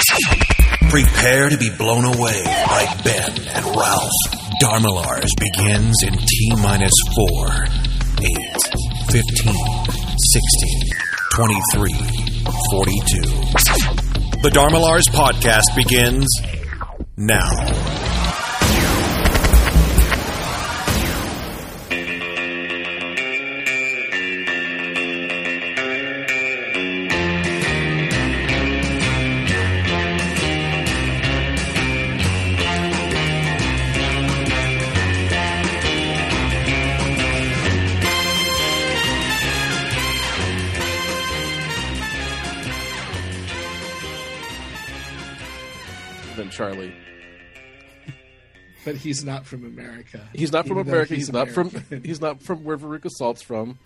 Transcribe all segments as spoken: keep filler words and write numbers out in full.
Prepare to be blown away by Ben and Ralph. Dharmalars begins in T-minus four, eight, fifteen, sixteen, twenty-three, forty-two. The Dharmalars podcast begins now. Charlie. But he's not from America. He's not from America. He's, he's not American. from he's not from where Veruca Salt's from.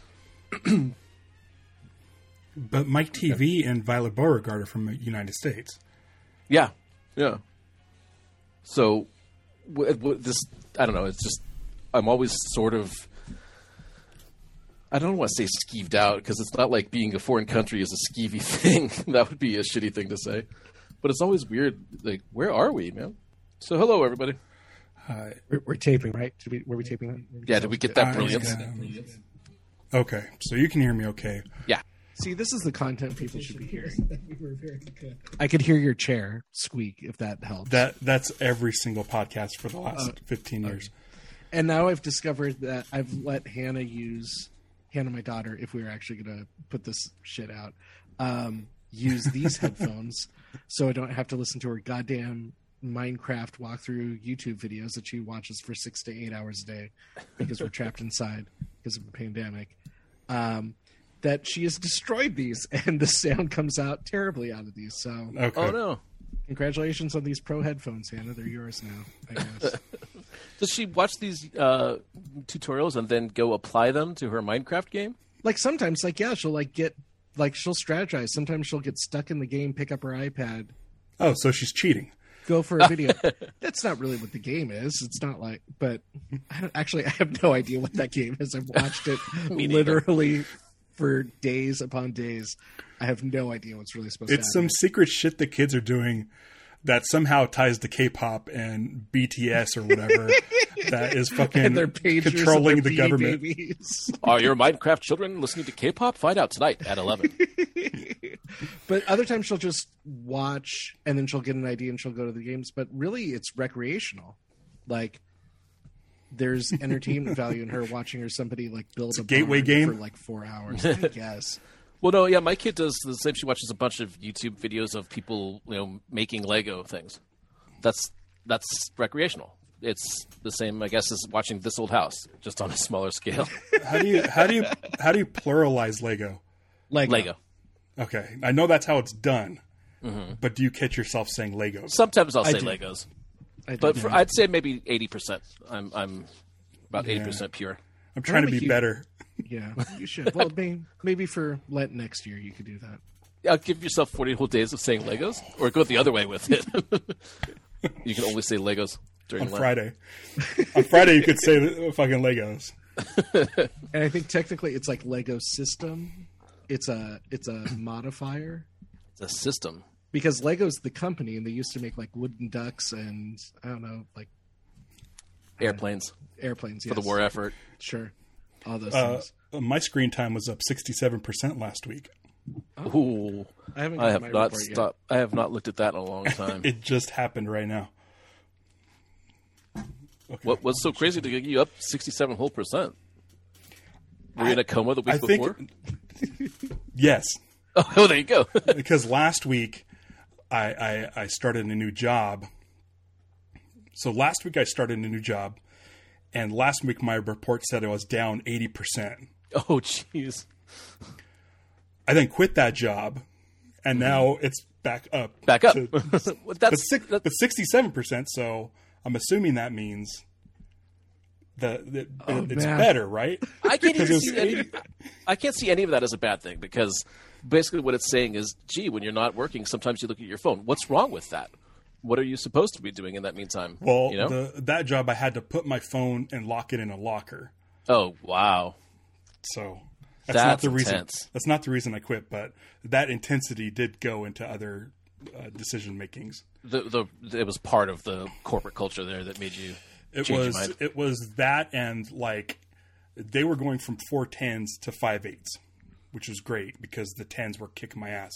But Mike T V and Violet Beauregard are from the United States. Yeah. Yeah. So w- w- this I don't know, it's just I'm always sort of I don't want to say skeeved out because it's not like being a foreign country is a skeevy thing. That would be a shitty thing to say. But it's always weird. Like, where are we, man? So, hello, everybody. Uh, we're, we're taping, right? Did we, were we taping that? Yeah, did we get that Uh, brilliance? yeah. Okay, so you can hear me okay. Yeah. See, this is the content people should be hearing. I could hear your chair squeak, if that helps. That That's every single podcast for the last Uh, fifteen years. And now I've discovered that I've let Hannah use, Hannah, my daughter, if we were actually going to put this shit out, um, use these headphones so I don't have to listen to her goddamn Minecraft walkthrough YouTube videos that she watches for six to eight hours a day because we're trapped inside because of the pandemic. Um, that she has destroyed these and the sound comes out terribly out of these. So, Okay. Oh, no. congratulations on these pro headphones, Hannah. They're yours now, I guess. Does she watch these uh, tutorials and then go apply them to her Minecraft game? Like sometimes, like, yeah, she'll like get, like she'll strategize. Sometimes she'll get stuck in the game, pick up her iPad, Oh, so she's cheating. go for a video. That's not really what the game is. It's not like, but I don't, actually, I have no idea what that game is. I've watched it Me neither. literally for days upon days. I have no idea what's really supposed It's to some happen. secret shit that kids are doing that somehow ties to K-pop and B T S or whatever that is fucking And their pagers controlling and their the government. babies. Are your Minecraft children listening to K-pop? Find out tonight at eleven. But other times she'll just watch and then she'll get an idea and she'll go to the games. But really, it's recreational. Like, there's entertainment value in her watching her somebody like build a, a gateway barn game? for like four hours. I guess. Well, no, yeah, my kid does the same. She watches a bunch of YouTube videos of people, you know, making Lego things. That's that's recreational. It's the same, I guess, as watching This Old House, just on a smaller scale. How do you how do you how do you pluralize Lego? Lego. Lego. Okay, I know that's how it's done, Mm-hmm. but do you catch yourself saying Legos? Sometimes I'll I say do. Legos, I but don't for, know. I'd say maybe eighty percent. I'm I'm about eighty percent pure. I'm trying I'm to a be huge- better. Yeah, you should. Well, maybe, maybe for Lent next year you could do that. Yeah, give yourself forty whole days of saying Legos, or go the other way with it. You can only say Legos during On Lent. Friday. On Friday, you could say the fucking Legos. And I think technically it's like Lego System. It's a it's a modifier It's a system. because Lego's the company and they used to make like wooden ducks and I don't know like Airplanes airplanes for the yes. war effort. Sure, all those Uh, things. my screen time was up sixty-seven percent last week. Ooh, I haven't. I gotten have my not report yet. stopped. I have not looked at that in a long time. It just happened right now. Okay. What was so crazy to get you up sixty-seven whole percent? Were you in a coma the week I think before? yes, Oh, there you go. because last week I, I I started a new job. So last week I started a new job, and last week my report said I was down eighty percent. Oh, jeez. I then quit that job, and now it's back up. Back up. to- Well, but that's six, that- but sixty-seven percent. So I'm assuming that means that, that Oh, it's man. better, right? I can't even Because see it was- any. I can't see any of that as a bad thing because basically what it's saying is, gee, when you're not working, sometimes you look at your phone. What's wrong with that? What are you supposed to be doing in that meantime? Well, you know? the, that job I had to put my phone and lock it in a locker. Oh, wow. So that's, not That's the reason. intense. That's not the reason I quit, but that intensity did go into other uh, decision makings. The, the it was part of the corporate culture there that made you It change your was mind. it was that, and like they were going from four tens to five eights, which was great because the tens were kicking my ass.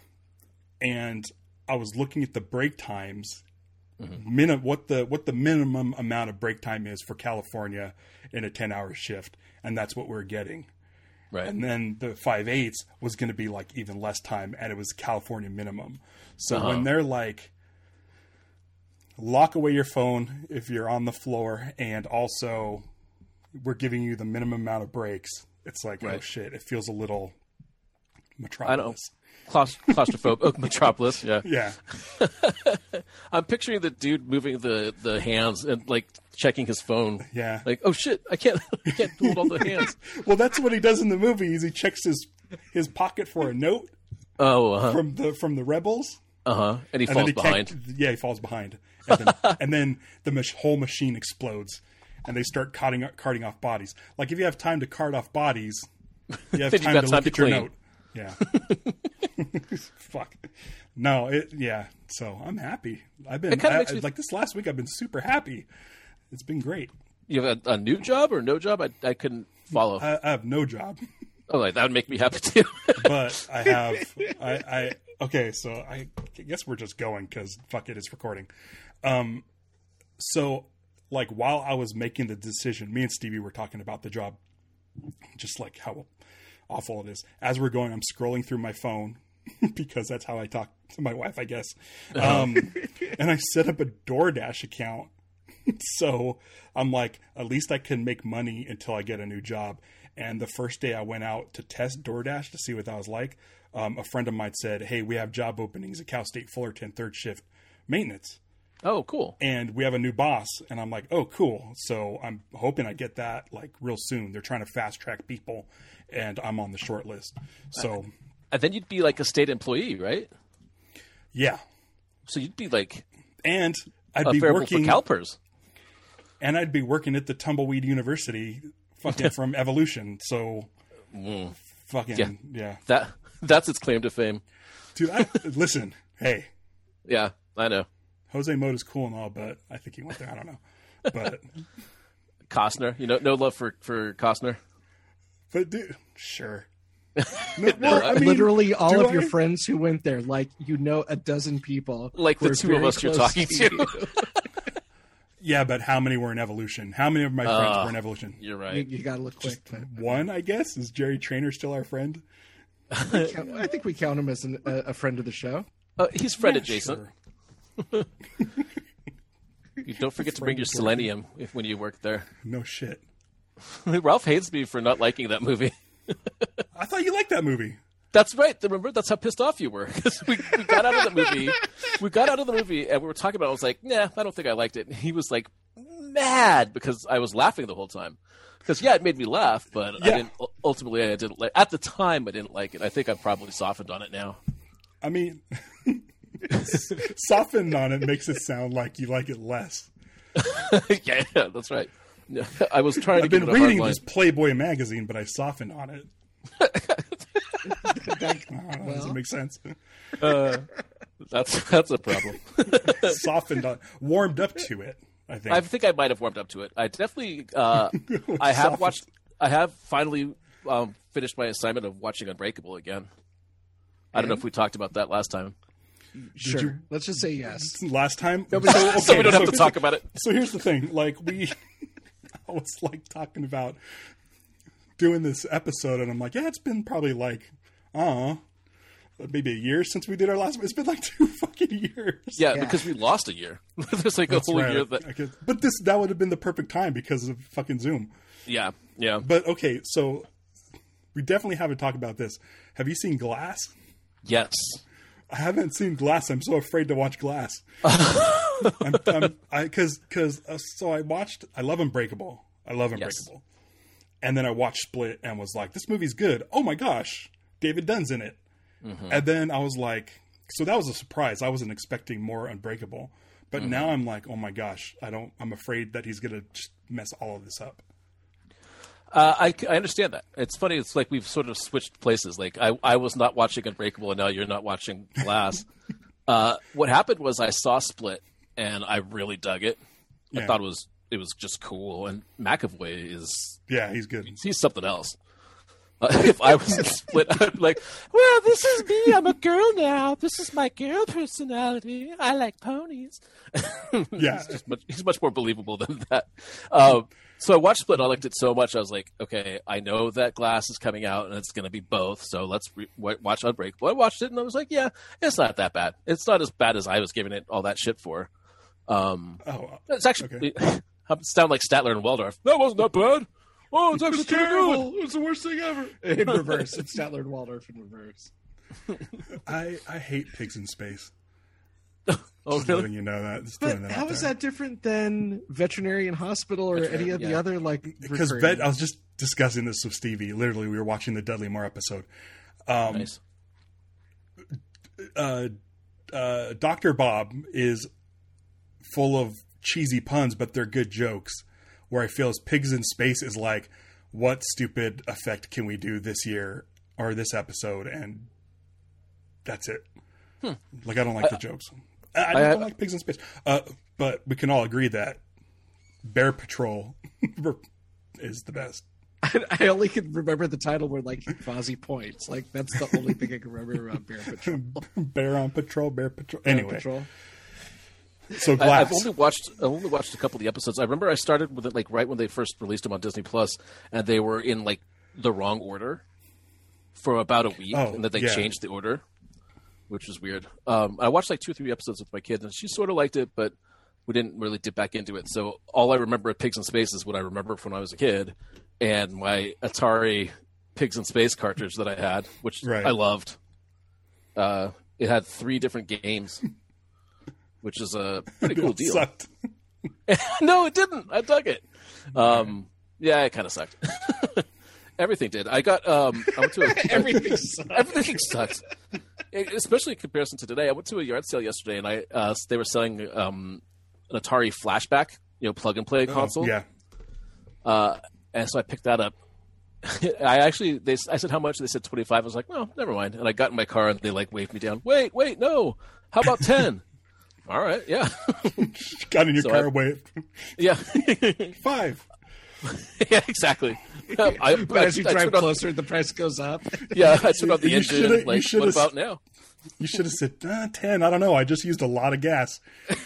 And I was looking at the break times, mm-hmm. min- what the what the minimum amount of break time is for California in a ten hour shift, and that's what we're getting. Right. And then the five eights was going to be like even less time, and it was California minimum. So uh-huh. when they're like, lock away your phone if you're on the floor, and also we're giving you the minimum amount of breaks, it's like, right. oh shit, it feels a little Metropolis. I know. Claust- claustrophobic. Oh, Metropolis, yeah. Yeah. I'm picturing the dude moving the, the hands and like checking his phone. Yeah. Like, oh shit, I can't I can't hold all the hands. Well, that's what he does in the movie. Is he checks his his pocket for a note. Oh, uh-huh. from the from the rebels. Uh huh. And he and falls he behind. Yeah, he falls behind, and then, and then the mach- whole machine explodes, and they start carting carting off bodies. Like if you have time to cart off bodies, you have time to time look to at your clean. note. Yeah. Fuck. No, it, yeah. So I'm happy. I've been, I, me... like this last week, I've been super happy. It's been great. You have a, a new job or no job? I, I couldn't follow. I, I have no job. Oh, like, that would make me happy too. But I have, I, I, okay, so I guess we're just going because fuck it, it's recording. Um, so like while I was making the decision, me and Stevie were talking about the job, just like how awful it is. As we're going, I'm scrolling through my phone because that's how I talk to my wife, I guess. Um, and I set up a DoorDash account. So I'm like, at least I can make money until I get a new job. And the first day I went out to test DoorDash to see what that was like, um, a friend of mine said, hey, we have job openings at Cal State Fullerton, third shift maintenance. Oh, cool. And we have a new boss. And I'm like, oh, cool. So I'm hoping I get that like real soon. They're trying to fast track people, and I'm on the short list. So, and then you'd be like a state employee, right? Yeah. So you'd be like, and I'd a be working for CalPERS. And I'd be working at the Tumbleweed University, fucking from Evolution. So, mm. fucking yeah. yeah. That that's its claim to fame, dude. I, listen, hey. Yeah, I know. Jose Mode is cool and all, but I think he went there. I don't know, but Costner, you know, no love for, for Costner. But dude, sure. No, well, I mean, literally all of I? your friends who went there, like you know, a dozen people, like the two of us you're talking to. to. Yeah, but how many were in Evolution? How many of my friends uh, were in Evolution? You're right. You, you got to look quick. But... One, I guess. Is Jerry Trainer still our friend? count, I think we count him as an, a, a friend of the show. Uh, he's friend yeah, adjacent. Sure. You don't forget to bring your selenium if, when you work there. No shit. Ralph hates me for not liking that movie. I thought you liked that movie. That's right. Remember, that's how pissed off you were. Because we, we got out of the movie. We got out of the movie, and we were talking about it. I was like, nah, I don't think I liked it. And he was like, mad, because I was laughing the whole time. Because, yeah, it made me laugh, but yeah. I didn't. Ultimately, I didn't like At the time, I didn't like it. I think I've probably softened on it now. I mean... Softened on it makes it sound like you like it less. yeah, yeah, that's right. I was trying I've to been give it a reading hard this Playboy magazine, but I softened on it. that, well, does it make sense? Uh, that's that's a problem. Softened on, warmed up to it. I think. I think I might have warmed up to it. I definitely. Uh, I have Softened. watched. I have finally um, finished my assignment of watching Unbreakable again. I don't know if we talked about that last time. Sure. You, Let's just say yes. Last time, so, okay, so we don't have so to talk about it. So here's the thing: like we, I was like talking about doing this episode, and I'm like, yeah, it's been probably like, uh, maybe a year since we did our last. It's been like two fucking years. Yeah, yeah. because we lost a year. There's like That's a whole right. year that. Could, but this that would have been the perfect time because of fucking Zoom. Yeah, yeah. But okay, so we definitely haven't talked about this. Have you seen Glass? Yes. I haven't seen Glass. I'm so afraid to watch Glass. I'm, I'm, I because because uh, so I watched. I love Unbreakable. I love Unbreakable. Yes. And then I watched Split and was like, this movie's good. Oh my gosh, David Dunn's in it. Mm-hmm. And then I was like, so that was a surprise. I wasn't expecting more Unbreakable. But mm-hmm. now I'm like, oh my gosh, I don't. I'm afraid that he's gonna just mess all of this up. Uh, I, I understand that. It's funny. It's like we've sort of switched places. Like I, I was not watching Unbreakable, and now you're not watching Glass. Uh, what happened was I saw Split, and I really dug it. Yeah. I thought it was it was just cool, and McAvoy is Yeah, he's good. he's something else. Uh, if I was in Split, I'd be like, well, this is me. I'm a girl now. This is my girl personality. I like ponies. Yeah. he's, just much, he's much more believable than that. Um, so I watched Split, and I liked it so much. I was like, okay, I know that Glass is coming out, and it's going to be both. So let's re- watch Unbreakable. I watched it, and I was like, yeah, it's not that bad. It's not as bad as I was giving it all that shit for. Um, Oh, it's actually, okay. I sound like Statler and Waldorf. That wasn't that bad. Oh, it's actually It's pretty terrible. good. It's the worst thing ever. In reverse. It's Statler and Waldorf in reverse. I I hate Pigs in Space. Oh, Just really? letting you know that. Just But throwing that how out is there. that different than Veterinarian Hospital or any of the yeah. other like? Because recurring- vet, I was just discussing this with Stevie. Literally, we were watching the Dudley Moore episode. Um, Nice. uh, uh, Doctor Bob is full of cheesy puns, but they're good jokes. Where I feel is Pigs in Space is like, what stupid effect can we do this year or this episode, and that's it. Hmm. Like I don't like the jokes. I, I I- don't like Pigs in Space. Uh, but we can all agree that Bear Patrol is the best. I only can remember the title where like Fozzie points. Like that's the only thing I can remember about Bear Patrol. Bear on Patrol, Bear Patrol. Bear Anyway, Patrol. so I, Glass. I've only watched I only watched a couple of the episodes. I remember I started with it like right when they first released them on Disney Plus, and they were in like the wrong order for about a week, Oh, and that they yeah. changed the order, which was weird. Um, I watched like two or three episodes with my kid, and she sort of liked it, but we didn't really dip back into it. So all I remember of Pigs in Space is what I remember from when I was a kid, and my Atari Pigs in Space cartridge that I had, which Right. I loved. Uh, it had three different games. Which is a pretty cool deal. Sucked. No, it didn't. I dug it. Um, yeah, it kind of sucked. Everything did. I got. Um, I went to a, Everything sucks. everything sucks, It- especially in comparison to today. I went to a yard sale yesterday, and I uh, they were selling um, an Atari Flashback, you know, plug and play console. Yeah. Uh, and so I picked that up. I actually, they, I said how much? They said twenty five. I was like, well, never mind. And I got in my car, and they like waved me down. Wait, wait, no. How about ten? All right, yeah, Got in your So car, I- waved. yeah, Five. yeah, exactly. Um, I, But I- as you I drive turned on- closer, the price goes up. yeah, I turned on the You engine. shoulda- And, you like, shoulda what about now? You should have said uh, ten. I don't know. I just used a lot of gas.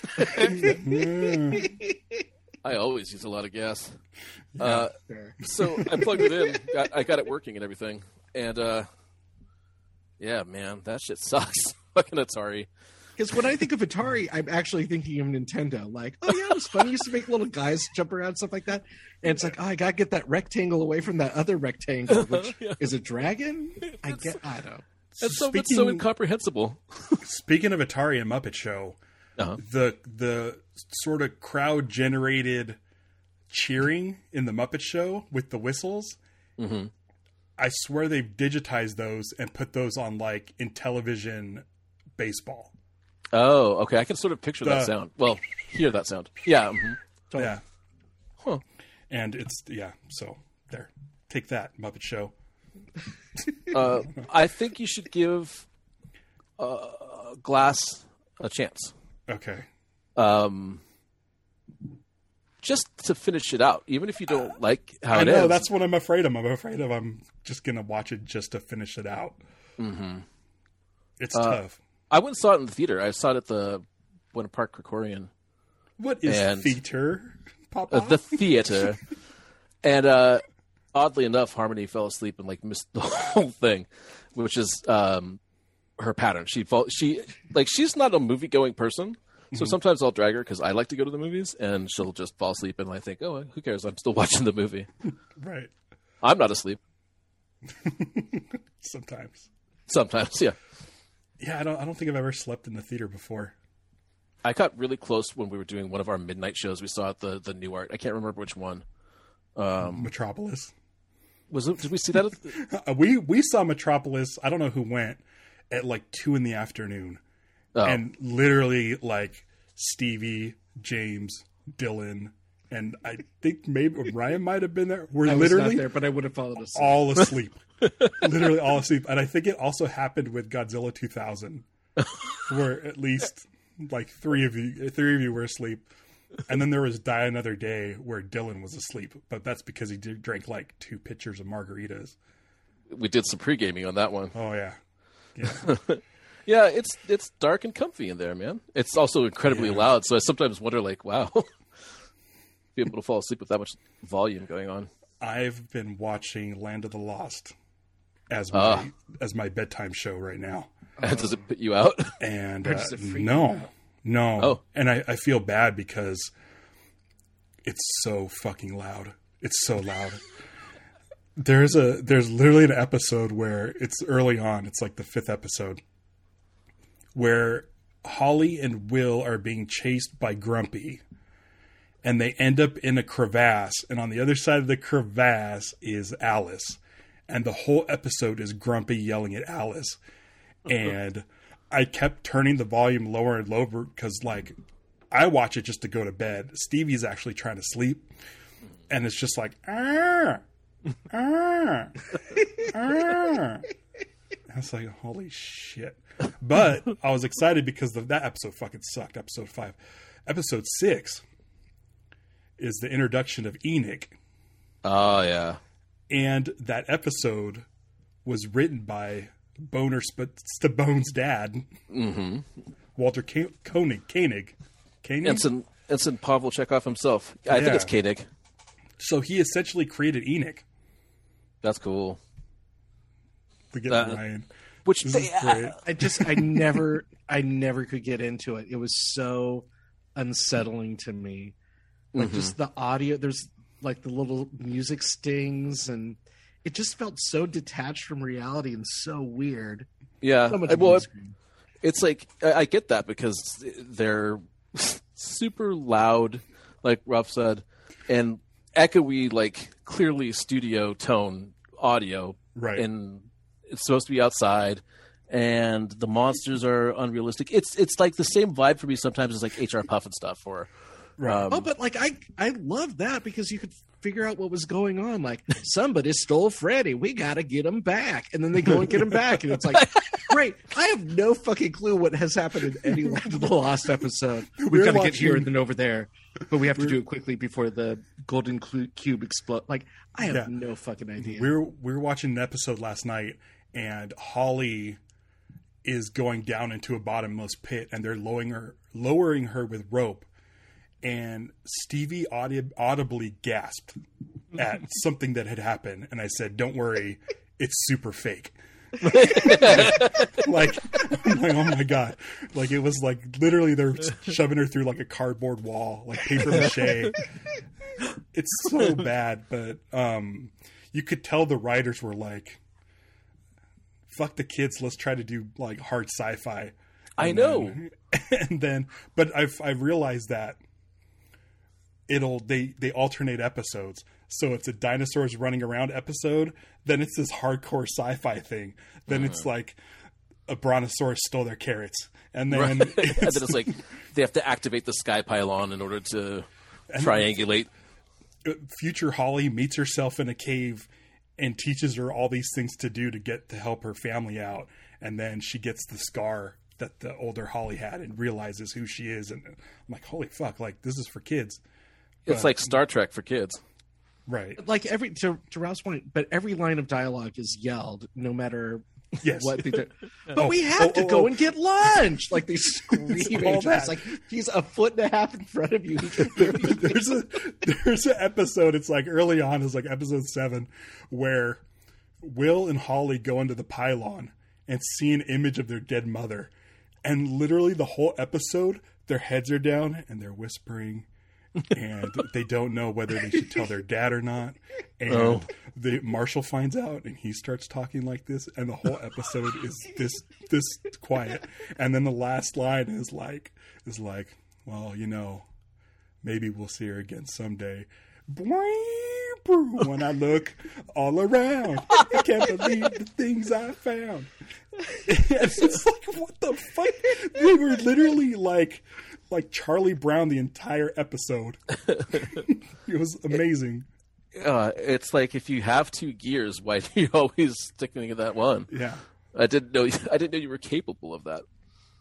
I always use a lot of gas. Uh, Fair. so I plugged it in. Got, I got it working and everything. And uh, yeah, man, that shit sucks. Fucking Atari. Because when I think of Atari, I'm actually thinking of Nintendo. Like, oh yeah, it was fun. You used to make little guys jump around, stuff like that. And it's like, oh, I gotta get that rectangle away from that other rectangle, which Yeah. is a dragon. I get, I don't. That's so, it's so Speaking- incomprehensible. Speaking of Atari and Muppet Show, Uh-huh. the the sort of crowd generated cheering in the Muppet Show with the whistles. Mhm. I swear they've digitized those and put those on like in television baseball. Oh, okay. I can sort of picture that The- sound. Well, hear that sound. Yeah. mhm. Yeah, Huh. and it's yeah. So there, take that Muppet Show. Uh, I think you should give uh, Glass a chance. Okay. Um, just to finish it out, even if you don't like how I it know ends. that's what I'm afraid of. I'm afraid of. I'm just gonna watch it just to finish it out. Mm-hmm. It's Uh, tough. I went and saw it in the theater. I saw it at the Winter Park Krikorian, What is and- theater, Papa? uh, the theater, and uh, oddly enough, Harmony fell asleep and like missed the whole thing, which is um, her pattern. She fall, she like she's not a movie going person, so sometimes I'll drag her because I like to go to the movies, and she'll just fall asleep, and I think, oh, who cares? I'm still watching the movie. Right. I'm not asleep. Sometimes. Sometimes, yeah. Yeah, I don't. I don't think I've ever slept in the theater before. I got really close when we were doing one of our midnight shows. We saw at the the New Art. I can't remember which one. Um, Metropolis. was it? Did we see that? At the, Uh, we we saw Metropolis. I don't know who went at like two in the afternoon, oh, and literally like Stevie, James, Dylan, and I think maybe Ryan might have been there. We're I was literally not there, but I would have followed us. all asleep. Literally all asleep. And I think it also happened with Godzilla two thousand. where at least like three of you, three of you were asleep. And then there was Die Another Day where Dylan was asleep, but that's because he did drank like two pitchers of margaritas. We did some pre-gaming on that one. Oh yeah. Yeah. Yeah, it's it's dark and comfy in there, man. It's also incredibly Yeah. loud, so I sometimes wonder, like, wow, be able to fall asleep with that much volume going on. I've been watching Land of the Lost as my Ah. as my bedtime show right now. Does it put you out? And Or uh, does it freak no, you out? no. Oh. And I, I feel bad because it's so fucking loud. It's so loud. There's a there's literally an episode where it's early on. It's like the fifth episode where Holly and Will are being chased by Grumpy, and they end up in a crevasse. And on the other side of the crevasse is Alice, and the whole episode is Grumpy yelling at Alice. And I kept turning the volume lower and lower because, like, I watch it just to go to bed. Stevie's actually trying to sleep, and it's just like, ah, ah, ah. I was like, holy shit. But I was excited because the, that episode fucking sucked, episode five. Episode six is the introduction of Enoch. Oh, yeah. And that episode was written by Boner Sp- Stabone's dad, Mm-hmm. Walter K- Koenig. Koenig. Koenig? Ensign, Ensign Pavel Chekhov himself. I think Yeah. it's Koenig. So he essentially created Enoch. That's cool. Forget That- Ryan. Which This they, is great. I just I never I never could get into it. It was so unsettling to me. Like Mhm. just the audio, there's like the little music stings, and it just felt so detached from reality and so weird. yeah. So much I- well, green screen. it's like I, I get that because they're super loud, like Rob said, and echoey, like clearly studio tone audio, Right. and it's supposed to be outside, and the monsters are unrealistic. It's it's like the same vibe for me sometimes as like H R Puff and stuff. Or Right. um, Oh, but like I I love that because you could figure out what was going on. Like somebody stole Freddy, we got to get him back, and then they go and get him back, and it's like, great. I have no fucking clue what has happened in any Land of the Lost episode. We've We're got to get here watching- and then over there, but we have to do it quickly before the golden clu- cube explodes. Like I have Yeah. no fucking idea. We were we were watching an episode last night, and Holly is going down into a bottomless pit, and they're lowering her lowering her with rope. And Stevie audi- audibly gasped at something that had happened, and I said, "Don't worry, it's super fake." like, I'm like, oh my god! Like it was like literally they're shoving her through like a cardboard wall, like paper mache. It's so bad, but um, you could tell the writers were like, "Fuck the kids, let's try to do like hard sci-fi." I And know. then- and then, but I've I've realized that it'll they they alternate episodes. So it's a dinosaurs running around episode, then it's this hardcore sci-fi thing. Then it's like a brontosaurus stole their carrots, and then and then it's, it's like they have to activate the sky pylon in order to triangulate. future Holly meets herself in a cave and teaches her all these things to do to get to help her family out, and then she gets the scar that the older Holly had and realizes who she is. And I'm like, holy fuck, like this is for kids. It's But- like Star Trek for kids. Right. Like every to, to Ralph's point, but every line of dialogue is yelled, no matter Yes. what they do. But Oh, we have oh, to oh, go oh. and get lunch. Like they scream all at each other. that. It's like he's a foot and a half in front of you. He can barely there's a there's an episode, it's like early on, it's like episode seven, where Will and Holly go into the pylon and see an image of their dead mother. And literally the whole episode, their heads are down and they're whispering, and they don't know whether they should tell their dad or not. And Oh. the Marshall finds out and he starts talking like this, and the whole episode is this this quiet. And then the last line is like is like, well, you know, maybe we'll see her again someday. When I look all around, I can't believe the things I found. It's just like, what the fuck? They were literally like, like Charlie Brown the entire episode. It was amazing. Uh, it's like if you have two gears, why do you always sticking to that one? Yeah. I didn't know. I didn't know you were capable of that.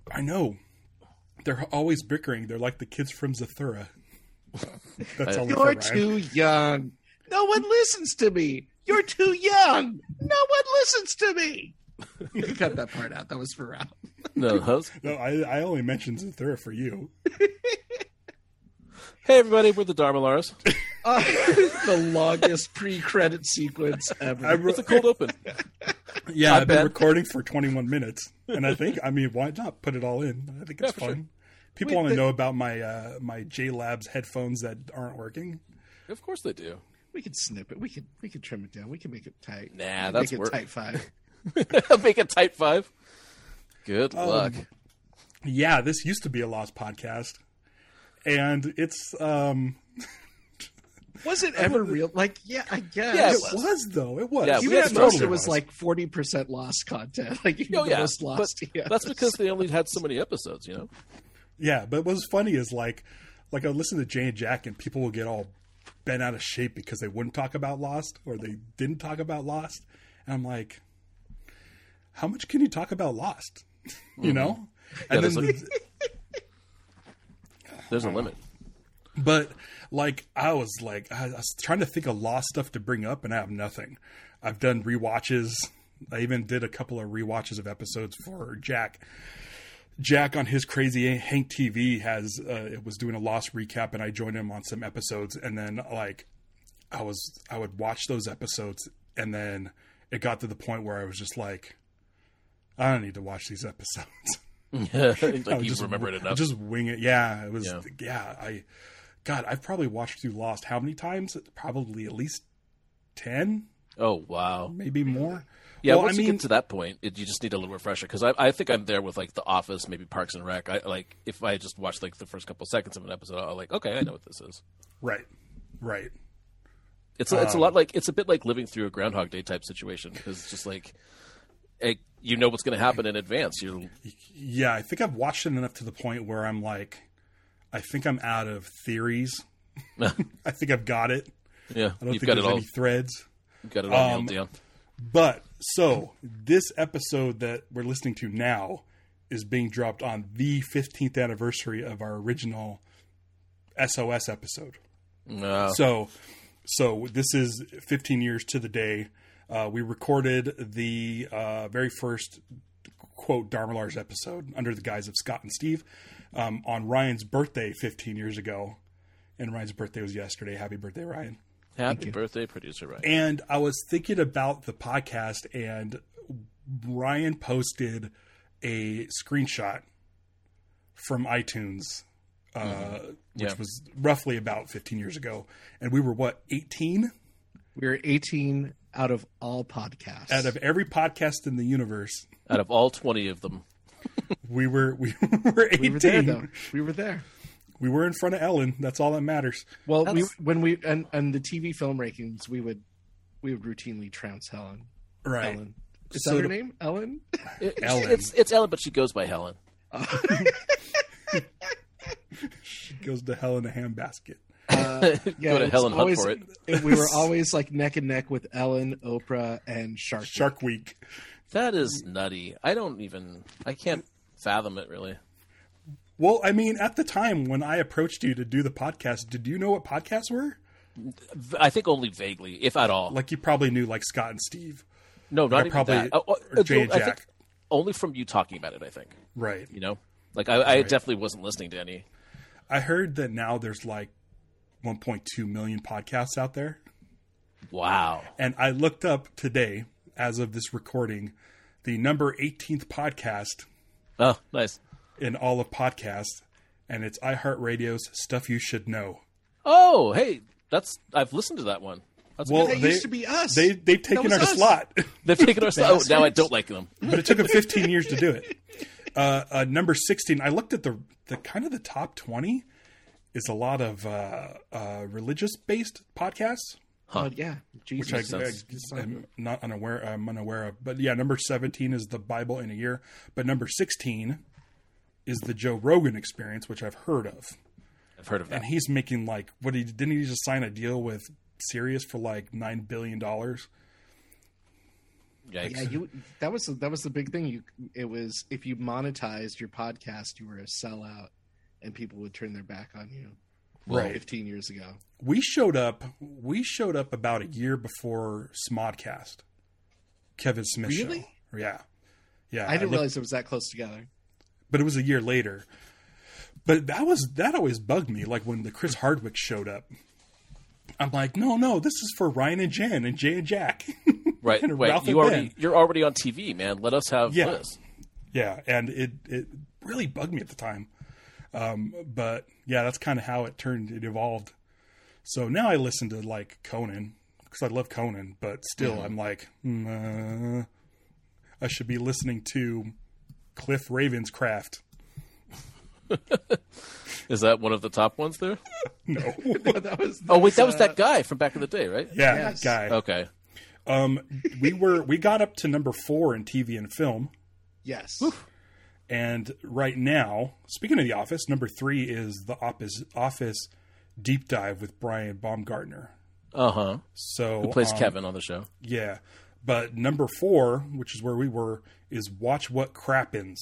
I know. They're always bickering. They're like the kids from Zathura. That's all. You're too young. No one listens to me. You're too young. No one listens to me. You can cut that part out. That was for Ralph. No, that was... No, I, I only mentioned Zathura for you. Hey, everybody, we're the Dharmalars. Uh, the longest pre-credit sequence ever. I re- It's a cold open. Yeah, I I've been bet. recording for twenty-one minutes, and I think, I mean, why not put it all in? I think it's Yeah, for fun. sure. People Wait, want to the- know about my uh, my J Labs headphones that aren't working. Of course they do. We could snip it. We could we could trim it down. We can make it tight. Nah, Make that's it work. tight five. Make a type five. Good luck. Yeah, this used to be a Lost podcast, and it's um, Was it ever real? Like, yeah, I guess. Yeah, it it was. was though. It was. Yeah, Even we had at totally most, it was was. like forty percent lost content. Like, even Oh the yeah, most but lost. yeah. that's because they only had so many episodes. You know. Yeah, but what was funny is like, like I listen to Jay and Jack, and people will get all bent out of shape because they wouldn't talk about Lost or they didn't talk about Lost, and I'm like, how much can you talk about Lost? You know, and Yeah, then there's the, There's a limit. but like I was like I was trying to think of Lost stuff to bring up, and I have nothing. I've done rewatches. I even did a couple of rewatches of episodes for Jack. Jack on his Crazy Hank T V has uh, it was doing a Lost recap, and I joined him on some episodes. And then like I was I would watch those episodes, and then it got to the point where I was just like, I don't need to watch these episodes. I like would you just, remember it I'd enough. just wing it. Yeah, it was. Yeah. Yeah, I. God, I've probably watched through Lost how many times? Probably at least ten, Oh wow. maybe more. Yeah, Well, once I you mean, get to that point, it, you just need a little refresher. Because I, I think I'm there with like The Office, maybe Parks and Rec. I like if I just watch like the first couple seconds of an episode, I'm like, okay, I know what this is. right, right. It's a, it's a Um, lot like it's a bit like living through a Groundhog Day type situation because it's just like, eh, you know what's going to happen in advance. You're Yeah, I think I've watched it enough to the point where I'm like, I think I'm out of theories. I think I've got it. yeah, I don't you've think got there's it all. any threads. You've got it all Um, nailed down. But so this episode that we're listening to now is being dropped on the fifteenth anniversary of our original S O S episode. No. So, so this is fifteen years to the day. Uh, we recorded the uh, very first quote Dharmalars episode under the guise of Scott and Steve um, on Ryan's birthday fifteen years ago, and Ryan's birthday was yesterday. Happy birthday, Ryan! Happy birthday, producer Ryan. And I was thinking about the podcast, and Ryan posted a screenshot from iTunes, uh, Mm-hmm. which Yeah. was roughly about fifteen years ago. And we were, what, eighteen? We were eighteen out of all podcasts. Out of every podcast in the universe, Out of all twenty of them, we were we were eighteen. we were there, though. We were there. We were in front of Ellen. That's all that matters. Well, we, That's- when we and, and the T V film rankings, we would we would routinely trounce Helen. Right. Ellen. Is So that her the- name? Ellen? It- Ellen. It's it's Ellen, but she goes by Helen. She goes to hell in a handbasket. Uh, yeah, Go to it's hell and hunt always- for it. it- We were always like neck and neck with Ellen, Oprah, and Shark. Shark Week. That is nutty. I don't even. I can't fathom it really. Well, I mean, at the time when I approached you to do the podcast, did you know what podcasts were? V- I think only vaguely, if at all. Like you probably knew, like Scott and Steve, no, not I even probably- that. Oh, oh, or Jay no, and I Jack. think only from you talking about it. I think right? you know, like I, I definitely wasn't listening to any. I heard that now there's like one point two million podcasts out there, Wow. and I looked up today, as of this recording, the number eighteenth podcast Oh, nice. in all of podcasts, and it's iHeartRadio's "Stuff You Should Know." Oh, hey, that's I've listened to that one. That's Well, good. That they used to be us. They they've That taken was our us. slot, They've taken our. Oh, now I Bastards. don't like them. but it took them fifteen years to do it. Uh, uh, number sixteen. I looked at the the kind of the top twenty is a lot of uh, uh, religious based podcasts, Oh yeah, Jesus. which I, sense. I, am not unaware. I'm unaware of. But yeah, number seventeen is the Bible in a Year. But number sixteen is the Joe Rogan Experience, which I've heard of. I've heard of that. And he's making like what he didn't he just sign a deal with Sirius for like nine billion dollars? Yikes. Yeah, you. That was that was the big thing. You, it was if you monetized your podcast, you were a sellout, and people would turn their back on you. Right. Fifteen years ago. We showed up. We showed up about a year before Smodcast. Kevin Smith Really? show. Yeah. Yeah. I didn't looked- realize it was that close together. but it was a year later. But that was that always bugged me. Like when the Chris Hardwick showed up, I'm like, no, no, this is for Ryan and Jen and Jay and Jack. Right. and Wait, Ralph you and already Ben. you're already on T V, man. Let us have Yeah. Liz. Yeah, and it it really bugged me at the time. Um, but yeah, that's kind of how it turned. It evolved. So now I listen to like Conan because I love Conan, but still, Mm-hmm. I'm like, mm, uh, I should be listening to Cliff Ravenscraft. Is that one of the top ones there? No, that was. Oh wait, that was uh, that guy from back in the day, right? yeah, Yes. that guy. Okay. Um, we were we got up to number four in T V and film, Yes. and right now, speaking of The Office, number three is The Office Office Deep Dive with Brian Baumgartner. Uh huh. So Who plays um, Kevin on the show? Yeah, but number four, which is where we were, is Watch What Crappens,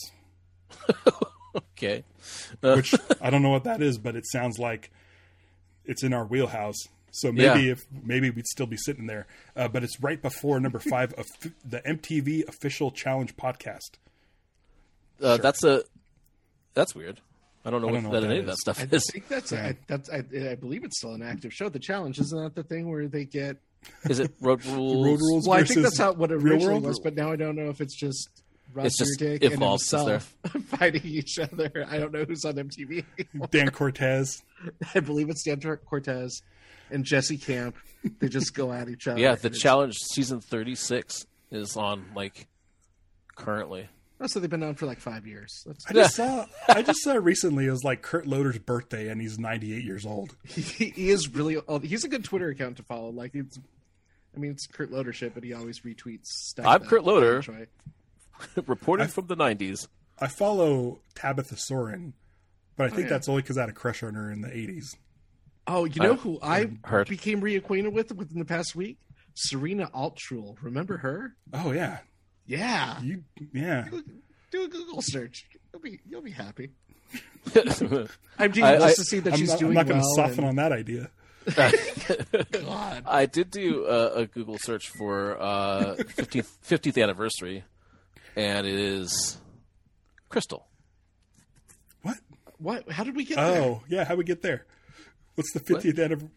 Okay. which I don't know what that is, but it sounds like it's in our wheelhouse. So maybe Yeah. if maybe we'd still be sitting there, uh, but it's right before number five of the M T V Official Challenge podcast. Uh, That's a that's weird. I don't know I what, don't know that what that any of that is. stuff I is. think that's. Yeah. I, that's. I, I believe it's still an active show. The challenge isn't that the thing where they get. Is it Road Rules? Road Rules Well, I versus think that's how what it Real originally World? was, but now I don't know if it's just Ross It's just Dyrdek and evolved since himself fighting each other. I don't know who's on M T V anymore. Dan Cortez. I believe it's Dan Cortez and Jesse Camp. They just go at each other. Yeah, the and it's- challenge season thirty-six is on like currently. Oh, so they've been on for like five years. That's, I just saw. I just saw recently. It was like Kurt Loder's birthday, and he's ninety-eight years old. he, he is really. old. He's a good Twitter account to follow. Like it's. I mean, it's Kurt Loder shit, but he always retweets stuff. I'm that Kurt Loder. I enjoy. Reporting from the nineties. I follow Tabitha Soren, but I think yeah. that's only because I had a crush on her in the eighties. Oh, you know I- who I heard. became reacquainted with within the past week? Serena Altschul. Remember her? Oh yeah, Yeah. you yeah. Do a Google search. You'll be you'll be happy. I, I'm doing I- this I- to see that I'm she's not, I'm doing not going to well. soften and- on that idea. God. I did do a, a Google search for uh, fifteenth, fiftieth anniversary, and it is Crystal. What? What? How did we get there? Oh yeah, how we get there? What's the fiftieth anniversary?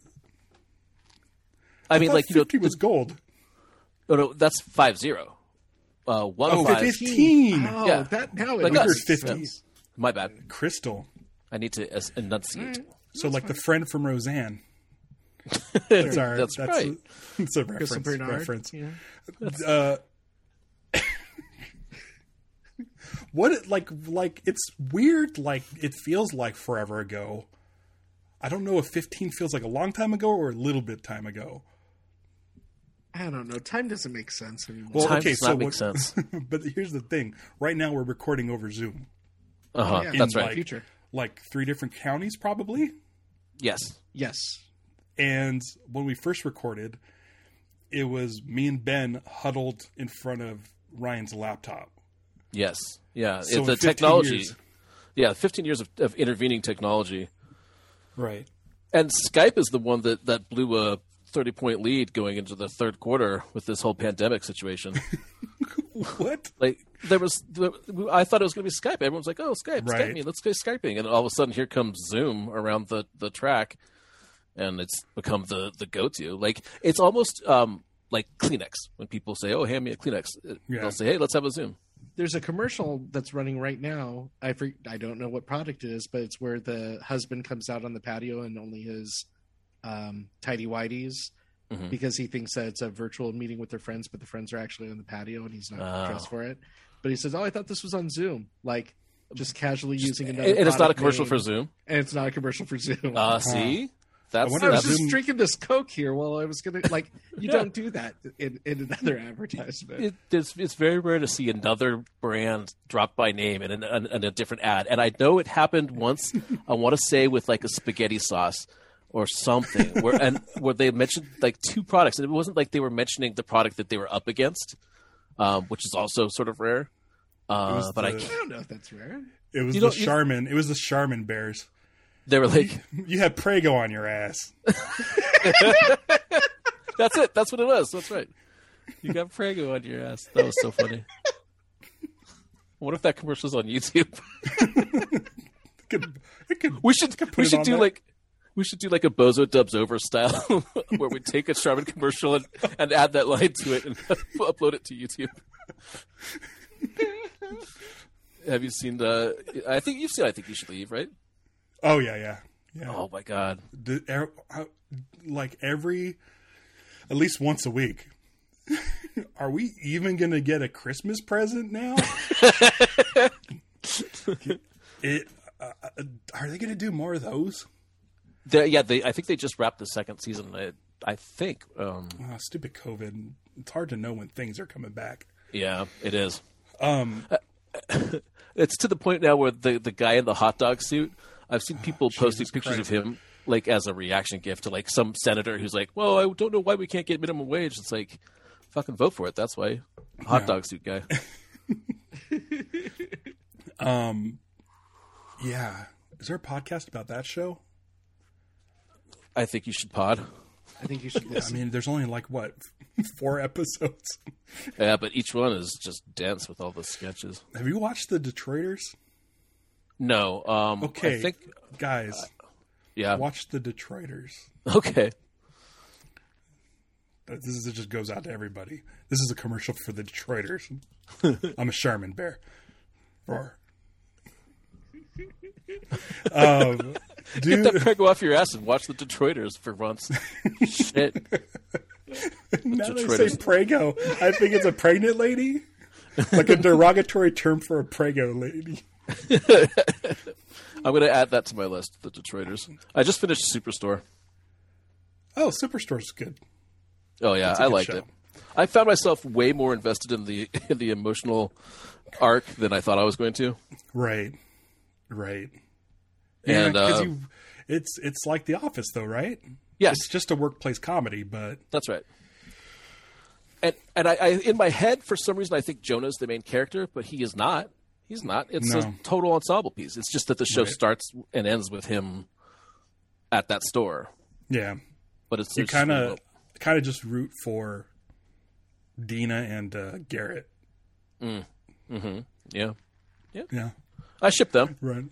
I mean, like you know, fifty was gold. no, no, that's five zero. Uh, one Oh, five. fifteen. Oh, Yeah. that now it Like We us. heard makes fifty. sense. My bad. Crystal. I need to es- enunciate. So like the friend from Roseanne. That's our. That's that's right. A, it's a Crystal reference. Bernard. reference. Yeah. Uh, what it, like like it's weird. Like it feels like forever ago. I don't know if fifteen feels like a long time ago or a little bit time ago. I don't know. Time doesn't make sense anymore. Well, Time okay, does so not make what- sense. But here's the thing: right now we're recording over Zoom, Uh huh. yeah. That's In, right. like- Future. like three different counties, probably. Yes. Yes. And when we first recorded, it was me and Ben huddled in front of Ryan's laptop. Yes. Yeah. So It's the in fifteen technology. years- Yeah, fifteen years of, of intervening technology. Right. And Skype is the one that, that blew a thirty-point lead going into the third quarter with this whole pandemic situation. What? Like, there was, I thought it was going to be Skype. Everyone's like, oh, Skype, Skype Right. me, let's go Skyping. And all of a sudden, here comes Zoom around the, the track, and it's become the, the go-to. Like, it's almost um, like Kleenex. When people say, oh, hand me a Kleenex, Yeah. they'll say, hey, let's have a Zoom. There's a commercial that's running right now. I for, I don't know what product it is, but it's where the husband comes out on the patio and only his um, tidy whities Mhm. because he thinks that it's a virtual meeting with their friends, but the friends are actually on the patio and he's not Oh. dressed for it. But he says, "Oh, I thought this was on Zoom." Like just casually using another. And, and it's not a product commercial name, for Zoom. and it's not a commercial for Zoom. Uh, see? That's, wonder I if was that's just Zoom- drinking this Coke here while I was gonna like. You Yeah. don't do that in, in another advertisement. it, it's, it's very rare to see another brand dropped by name in, an, in, in a different ad. And I know it happened once, I want to say with like a spaghetti sauce or something, where and where they mentioned like two products. And it wasn't like they were mentioning the product that they were up against. um, which is also sort of rare. Uh, was but I the- I can't, don't know if that's rare. It was You the don't- you- Charmin. It was the Charmin bears. they were like, You had Prego on your ass. that's it. That's what it was. That's right. You got Prego on your ass. That was so funny. What if that commercial's on YouTube? It could, it could, We should put we it should on do there. like we should do like a Bozo Dubs Over style where we take a Charmin commercial and, and add that line to it and upload it to YouTube. Have you seen the? I think you've seen. I think you should leave, right? Oh yeah, yeah, yeah. Oh my god! The- er- uh, like every, at least once a week. Are we even going to get a Christmas present now? it. Uh, uh, are they going to do more of those? They, yeah, they. I think they just wrapped the second season. I, I think. Um, Oh, stupid COVID. It's hard to know when things are coming back. yeah, it is. Um, It's to the point now where the the guy in the hot dog suit. I've seen people posting Jesus pictures Christ. of him like as a reaction gift to like some senator who's like, "Well, I don't know why we can't get minimum wage." It's like, fucking vote for it. That's why. Hot Yeah. dog suit guy. um, yeah. Is there a podcast about that show? I think you should pod. I think you should I listen. mean, there's only like what four episodes. Yeah, but each one is just dense with all the sketches. Have you watched the Detroiters? No. Um, Okay, I think. guys, Yeah. watch the Detroiters. Okay. This is, it just goes out to everybody. This is a commercial for the Detroiters. I'm a Charmin bear. Roar. um, Get dude, that prego off your ass and watch the Detroiters for once. Shit. now they Detroiters. say Prego. I think it's a pregnant lady. Like a derogatory term for a Prego lady. I'm going to add that to my list, the Detroiters. I just finished Superstore. Oh, Superstore's good. Oh, yeah, a I good liked show. it. I found myself way more invested in the in the emotional arc than I thought I was going to. Right. Right. And, because uh, you, it's it's like The Office, though, right? Yes. It's just a workplace comedy, but That's right. And and I, I in my head, for some reason, I think Jonah's the main character, but he is not. He's not. It's No. a total ensemble piece. It's just that the show Right. starts and ends with him at that store. yeah, But it's you it's kind really of kind of just root for Dina and uh, Garrett. well- yeah. Yeah, I ship them. right.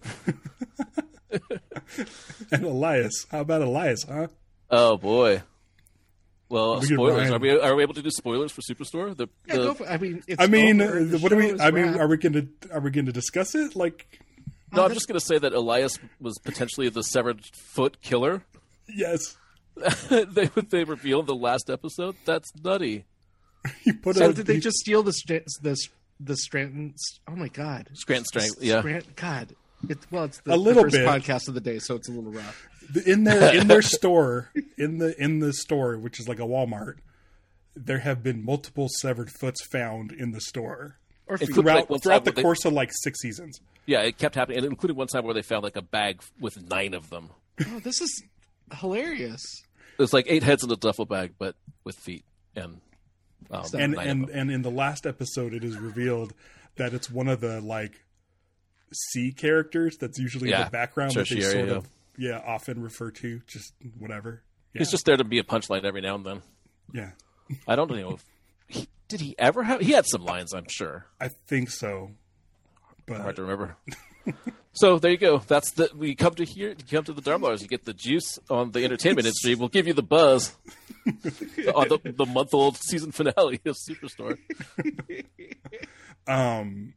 And Elias, how about Elias? Huh? Oh boy. Well, Look at spoilers. Ryan. Are we are we able to do spoilers for Superstore? The, Yeah, the go for, I mean, it's I mean, over. The what do we? show is I mean, wrapped. are we going to are we going to discuss it? Like, no, I'm just going to say that Elias was potentially the severed foot killer. yes, they they revealed the last episode. That's nutty. he put So a. did they he- just steal the Stra- the the Scranton? Oh my god, Scranton Strength. Yeah. Scranton, God. It, well, it's the, A little the first bit. podcast of the day, so it's a little rough. in their in their store in the in the store, which is like a Walmart. There have been multiple severed foots found in the store Or It feet. could- throughout like one throughout time the where they- course of like six seasons. Yeah, it kept happening. And it included one time where they found like a bag with nine of them. Oh, this is hilarious. There's like eight heads in a duffel bag, but with feet and um, And nine and of them. and in the last episode, it is revealed that it's one of the like C characters that's usually in Yeah, the background that they tertiary, sort yeah. of yeah often refer to. Just whatever. Yeah. He's just there to be a punchline every now and then. yeah. I don't know if he, did he ever have. He had some lines, I'm sure. I think so. But Hard to remember. So there you go. That's the we come to here. You come to the Dharma You get the juice on the entertainment industry. We'll give you the buzz on the, the month old season finale of Superstore. um,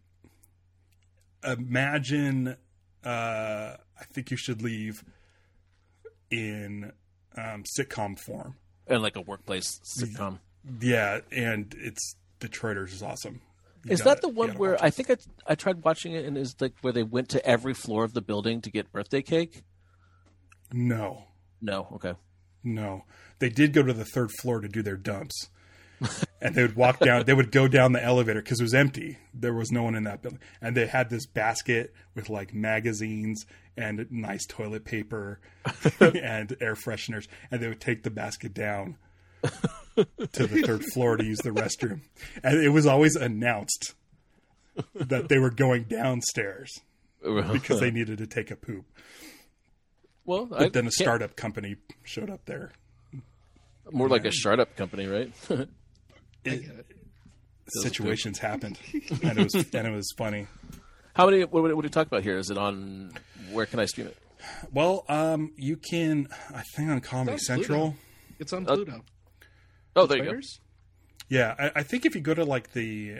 imagine. Uh, I think you should leave in um, sitcom form. And like a workplace sitcom. Yeah, and it's Detroiters is awesome. You Is gotta- that the you one gotta where watch I it. think I I tried watching it and is like where they went to every floor of the building to get birthday cake? No, No, okay. no, they did go to the third floor to do their dumps, and they would walk down. They would go down the elevator because it was empty. There was no one in that building, and they had this basket with like magazines and nice toilet paper and air fresheners, and they would take the basket down to the third floor to use the restroom. And it was always announced that they were going downstairs because they needed to take a poop. Well, but I then a can't- startup company showed up there. more like a startup company, right? It, situations happened, and it was and it was funny. How many? What, what, what do you talk about here? Is it on? Where can I stream it? Well, um, you can, I think, on Comedy It's on Central. Pluto. It's on Pluto. Oh, there you go. Players? Yeah, I, I think if you go to like the,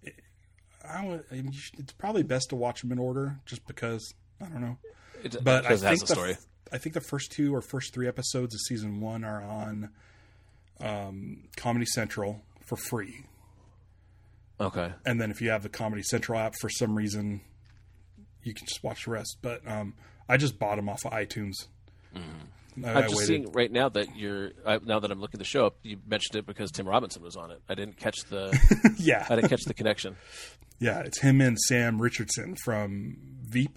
I would, I mean, you should- it's probably best to watch them in order, just because I don't know. It, But I because it has think a the, story. I think the first two or first three episodes of season one are on um, Comedy Central for free, Okay. and then if you have the Comedy Central app for some reason, you can just watch the rest. But um, I just bought them off of iTunes. Mm-hmm. I, I'm I just waited. seeing right now that you're. I, now that I'm looking the show up, you mentioned it because Tim Robinson was on it. I didn't catch the. Yeah, I didn't catch the connection. yeah, it's him and Sam Richardson from Veep.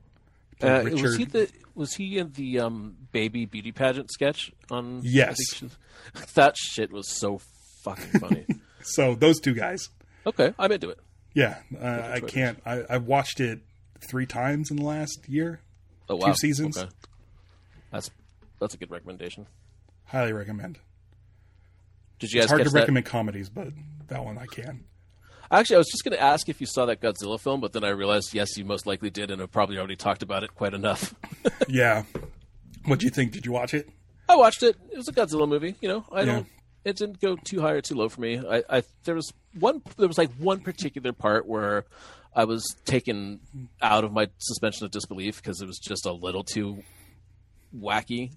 Uh, Richard. was he the? Was he in the um, baby beauty pageant sketch on? Yes. I think she- that shit was so fucking funny. So those two guys. Okay, I'm into it. Yeah, uh, I Twitter. can't. I, I watched it three times in the last year. Oh wow, Two seasons. Okay. That's that's a good recommendation. Highly recommend. Did you guys It's hard catch to that? recommend comedies, but that one I can. Actually, I was just going to ask if you saw that Godzilla film, but then I realized yes, you most likely did, and have probably already talked about it quite enough. Yeah. What do you think? Did you watch it? I watched it. It was a Godzilla movie. You know, I Yeah. don't. It didn't go too high or too low for me. I, I there was one. There was like one particular part where I was taken out of my suspension of disbelief because it was just a little too wacky.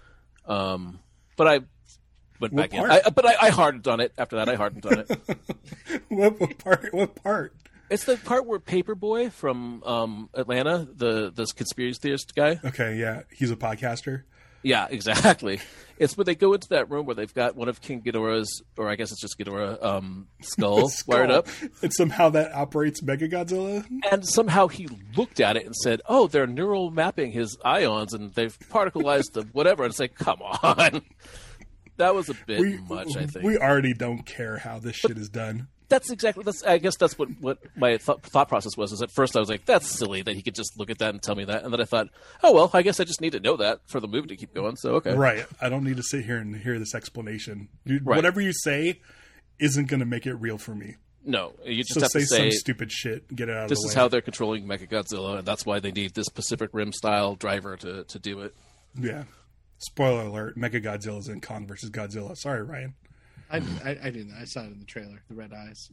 Um, but I went What back part? in. I, but I, I hardened on it. After that, I hardened on it. What, what part? What part? It's the part where Paperboy from um, Atlanta, the this conspiracy theorist guy. Okay, yeah, he's a podcaster. Yeah, exactly. It's when they go into that room where they've got one of King Ghidorah's, or I guess it's just Ghidorah, um, skull, Skull. wired up. And somehow that operates Mechagodzilla. And somehow he looked at it and said, oh, they're neural mapping his ions and they've particleized the whatever. And it's like, come on. That was a bit We, much, I think. we already don't care how this shit is done. That's exactly, that's, I guess that's what, what my th- thought process was. Is at first I was like, that's silly that he could just look at that and tell me that. And then I thought, oh, well, I guess I just need to know that for the movie to keep going. So, okay. Right. I don't need to sit here and hear this explanation. You, Right. Whatever you say isn't going to make it real for me. No, you just So have say, to say, some stupid shit and get it out of this the way. is how they're controlling Mechagodzilla, and that's why they need this Pacific Rim style driver to, to do it. Yeah. Spoiler alert, Mechagodzilla's in Kong versus Godzilla. Sorry, Ryan. I, I, I didn't. I saw it in the trailer. The red eyes.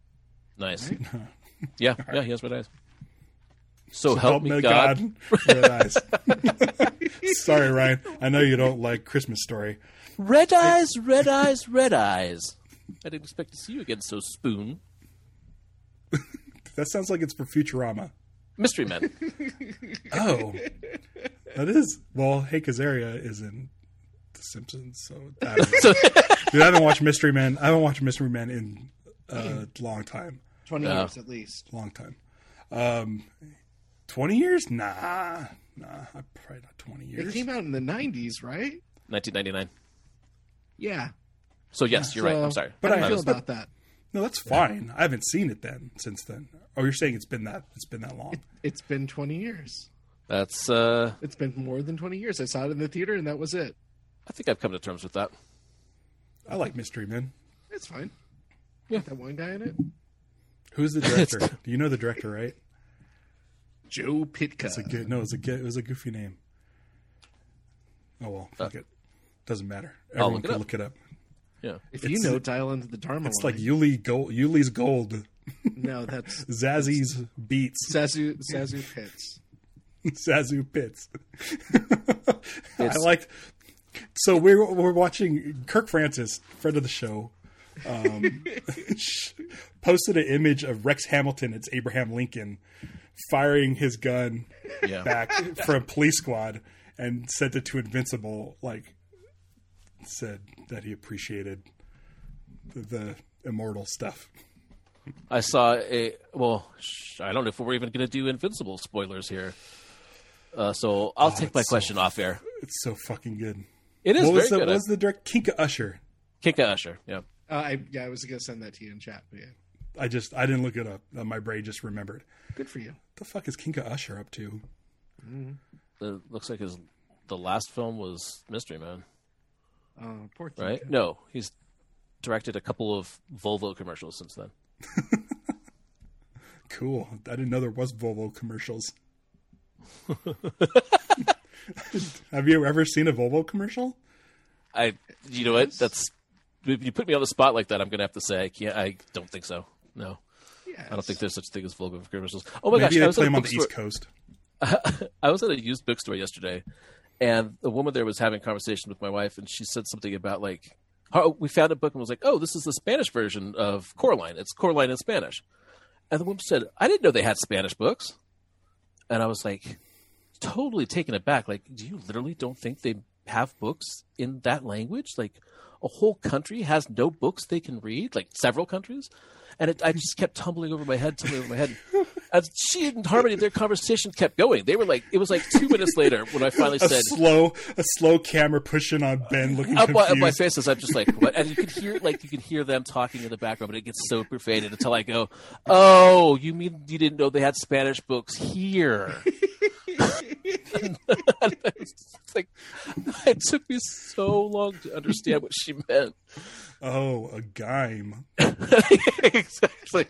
Nice. Yeah, yeah, he has red eyes. So, help, me God. Red eyes. Sorry, Ryan. I know you don't like Christmas Story. Red eyes, red eyes, red eyes. I didn't expect to see you again, so Spoon. That sounds like it's for Futurama. Mystery Men. Oh. That is. Well, Hank Azaria is in The Simpsons, so I don't know. Dude, I haven't watched Mystery Men. I haven't watched Mystery Men in a long time. Twenty Yeah. years at least. Long time. Um, twenty years? Nah. Nah. Probably not twenty It years. came out in the nineties, right? nineteen ninety-nine. Yeah. So, yes, you're right. I'm sorry. But But how I- do you feel about that? No, that's fine. I haven't seen it then, since then. Oh, you're saying it's been that it's been that long. It's been twenty years. That's, uh, It's been more than twenty years. I saw it in the theater, and that was it. I think I've come to terms with that. I like Mystery Men. It's fine. Yeah. That one guy in it, Who's the director? Do you know the director, right? Joe Pitka. It's a good. No, it was a good- it was a goofy name. Oh well, fuck it. Doesn't matter. I'll Everyone look it can up. look it up. Yeah. If you it's- know, dial into the Dharma It's line. like Yuli Gold. Yuli's Gold. No, that's Zazzy's Beats. Sazu Sazu Pits. Zazu Pits. I like. So we're we're watching Kirk Francis, friend of the show, um, posted an image of Rex Hamilton. It's Abraham Lincoln firing his gun Yeah. back from Police Squad and sent it to Invincible. Like said that he appreciated the, the immortal stuff. I saw a well. Sh- I don't know if we're even going to do Invincible spoilers here. Uh, so I'll take my it's so- question off air. It's so fucking good. It is What was very the good. what was the direct Kinka Usher? Kinka Usher. Yeah. Uh, I yeah, I was gonna send that to you in chat. But yeah, I just I didn't look it up. Uh, my brain just remembered. good for you. What the fuck is Kinka Usher up to? It looks like his the last film was Mystery Man, Uh, poor Kinka. right? No, he's directed a couple of Volvo commercials since then. Cool. I didn't know there was Volvo commercials. Have you ever seen a Volvo commercial? I, you know what? That's if you put me on the spot like that, I'm gonna have to say I can't. I don't think so. No, Yes. I don't think there's such a thing as Volvo commercials. Oh my Maybe gosh! I they was play at a them on the bookstore- East Coast. I was at a used bookstore yesterday, and the woman there was having a conversation with my wife, and she said something about like, oh, we found a book and was like, oh, this is the Spanish version of Coraline. It's Coraline in Spanish. And the woman said, I didn't know they had Spanish books. And I was like, totally taken aback. Like, do you literally don't think they have books in that language? Like, a whole country has no books they can read, like several countries? And it, I just kept tumbling over my head, tumbling over my head. And she and Harmony, their conversation kept going. They were like, it was like two minutes later when I finally A said, slow, a slow camera pushing on Ben, looking up my, confused. up my face as I'm just like, what? And you could hear, like, you could hear them talking in the background, but it gets so faded until I go, oh, you mean you didn't know they had Spanish books here? It's like, it took me so long to understand what she meant. Oh, a gime. Exactly.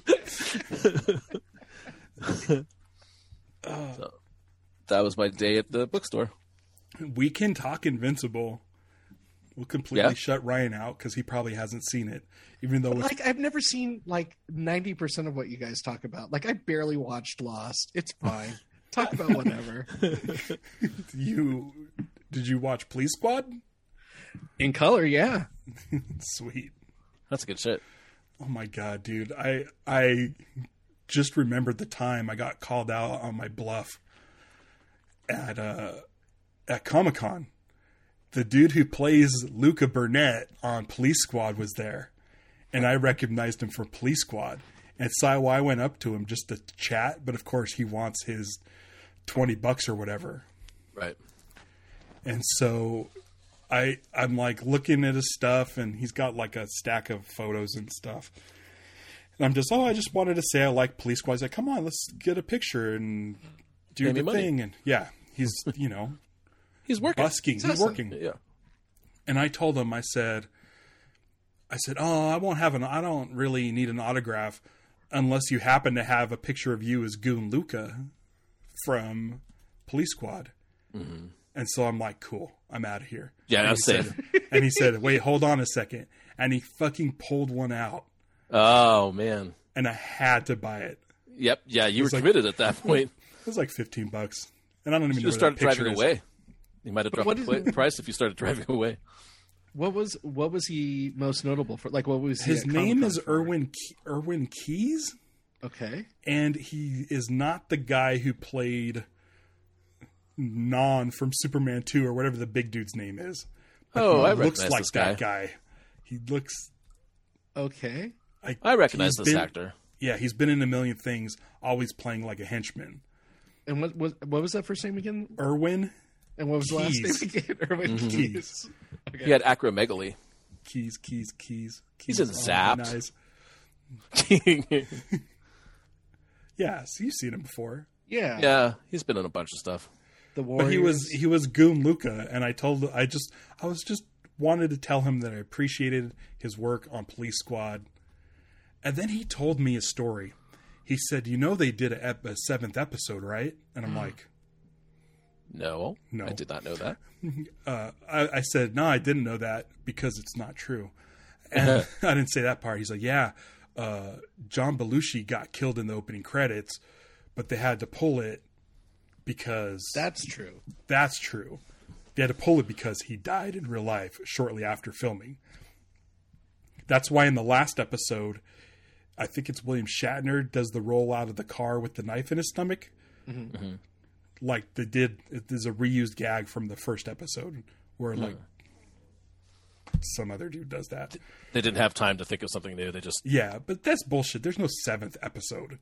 So, that was my day at the bookstore. We can talk Invincible. We'll completely Yeah. shut Ryan out because he probably hasn't seen it, even though it's, Like I've never seen like ninety percent of what you guys talk about. Like I barely watched Lost. It's fine. Talk about whatever. you did you watch Police Squad? In color, yeah. Sweet. That's good shit. Oh my god, dude. I I just remembered the time I got called out on my bluff at uh at Comic-Con. The dude who plays Luca Burnett on Police Squad was there, and I recognized him from Police Squad. And so I went up to him just to chat, but of course he wants his twenty bucks or whatever. Right. And so I I'm like looking at his stuff, and he's got like a stack of photos and stuff. And I'm just, oh, I just wanted to say I like Police Squad. He's like, come on, let's get a picture and do Pay me the money. thing. And yeah, he's, you know, He's working. busking. He's awesome. working. Yeah. And I told him, I said, I said, oh, I won't have an, I don't really need an autograph unless you happen to have a picture of you as Goon Luca from Police Squad. Mm-hmm. And so I'm like, cool, I'm out of here. Yeah, and I'm he safe. said- and he said, wait, hold on a second. And he fucking pulled one out, Oh, man. and I had to buy it. Yep. Yeah, you were It's like- committed at that point. It was like fifteen bucks. And I don't even You know just where that started picture driving is. away. You might have dropped what the is pla- price if you started driving away. What was what was he most notable for? Like what was he His at name Comic-Con is for? Erwin Ke- Erwin Keys, Okay. and he is not the guy who played Non from Superman two or whatever the big dude's name is. But Oh, he I looks recognize like this that guy. He looks Okay. like I recognize he's this been- actor. Yeah, he's been in a million things, always playing like a henchman. And what was what was that first name again? Erwin And what was the last Keys. name again? Erwin Mm-hmm. Keys. Okay. He had acromegaly. Keys, Keys, Keys. He's Keys in on Zapped. my eyes. Yeah, Yeah, so you've seen him before. Yeah. he's been in a bunch of stuff. The Warriors. But he was he was Goon Luca, and I told I just I was just wanted to tell him that I appreciated his work on Police Squad, and then he told me a story. He said, "You know, they did a, ep- a seventh episode, right?" And I'm like, No, No. I did not know that. uh, I, "I said no, I didn't know that because it's not true." And I didn't say that part. He's like, "Yeah, uh, John Belushi got killed in the opening credits, but they had to pull it because That's true. That's true. They had to pull it because he died in real life shortly after filming. That's why in the last episode, I think it's William Shatner does the roll out of the car with the knife in his stomach. Mm-hmm. Like they did, there's a reused gag from the first episode where like some other dude does that. They didn't have time to think of something new. They just Yeah, but that's bullshit. There's no seventh episode.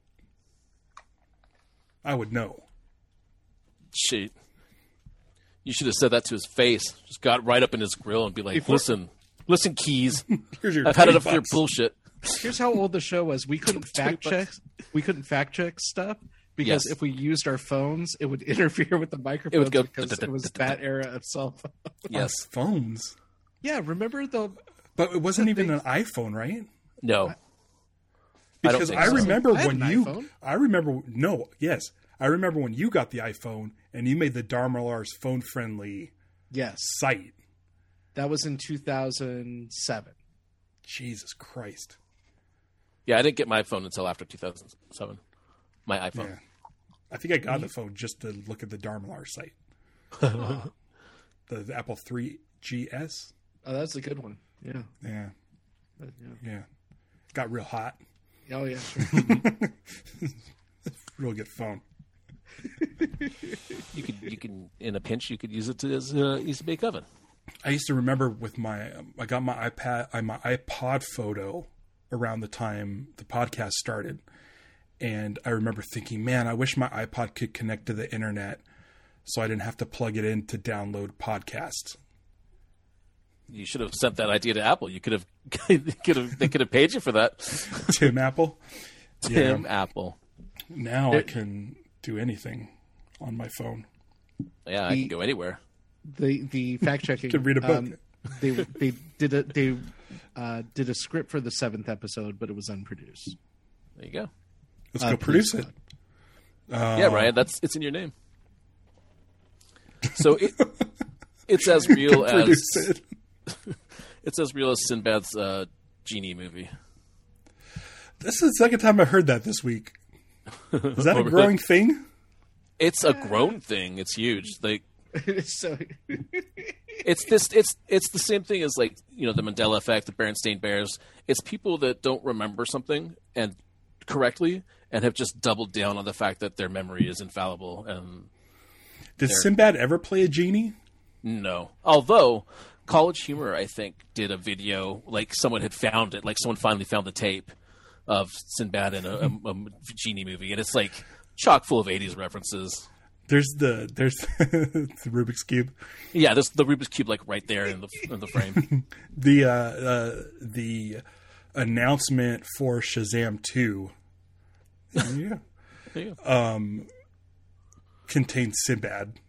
I would know. shit. You should have said that to his face. Just got right up in his grill and be like, Before- "Listen, Listen, Keys. Here's your I've had twenty enough of your bucks. bullshit. Here's how old the show was. We couldn't fact check. We couldn't fact check stuff because Yes. if we used our phones, it would interfere with the microphone. It would go- because it was that era of cell phone. Yes. Phones. Yeah, remember the But it wasn't even they- an iPhone, right? No. I don't Because think I, so. remember I had when an you, iPhone. I remember no, yes, I remember when you got the iPhone and you made the Dharmalar's phone friendly yes, site. that was in two thousand seven. Jesus Christ! Yeah, I didn't get my phone until after two thousand seven. My iPhone. Yeah, I think I got the phone just to look at the Dharmalar site. the, the Apple three G S. Oh, that's a good one. Yeah, Yeah, But, yeah. yeah, got real hot. Oh yeah, sure. Real good phone. You could, you can, in a pinch, you could use it as a easy bake oven. I used to remember with my, I got my iPad, uh, my iPod photo around the time the podcast started. And I remember thinking, man, I wish my iPod could connect to the internet so I didn't have to plug it in to download podcasts. You should have sent that idea to Apple. You could have, could have, they could have paid you for that. Tim Apple. Tim Yeah. Apple. Now I can do anything on my phone. Yeah, I can go anywhere. the the fact checking. Could read a book. Um, they they did a they uh, did a script for the seventh episode, but it was unproduced. There you go. Let's Uh, go produce it. yeah, Ryan, that's it's in your name. So it, it's as real as Produce it. it's as real as Sinbad's uh, genie movie. This is the second time I heard that this week. Is that Oh, a really? growing thing? It's a grown thing. It's huge. Like so it's this. It's it's the same thing as like you know the Mandela effect, the Berenstain Bears. It's people that don't remember something and correctly and have just doubled down on the fact that their memory is infallible. And Did Sinbad ever play a genie? no, although College Humor, I think, did a video like someone had found it, like someone finally found the tape of Sinbad in a, a, a genie movie, and it's like chock full of eighties references. There's the there's the Rubik's Cube. Yeah, there's the Rubik's Cube like right there in the in the frame. The uh, uh, the announcement for Shazam two. Yeah. There you go. Contained Sinbad.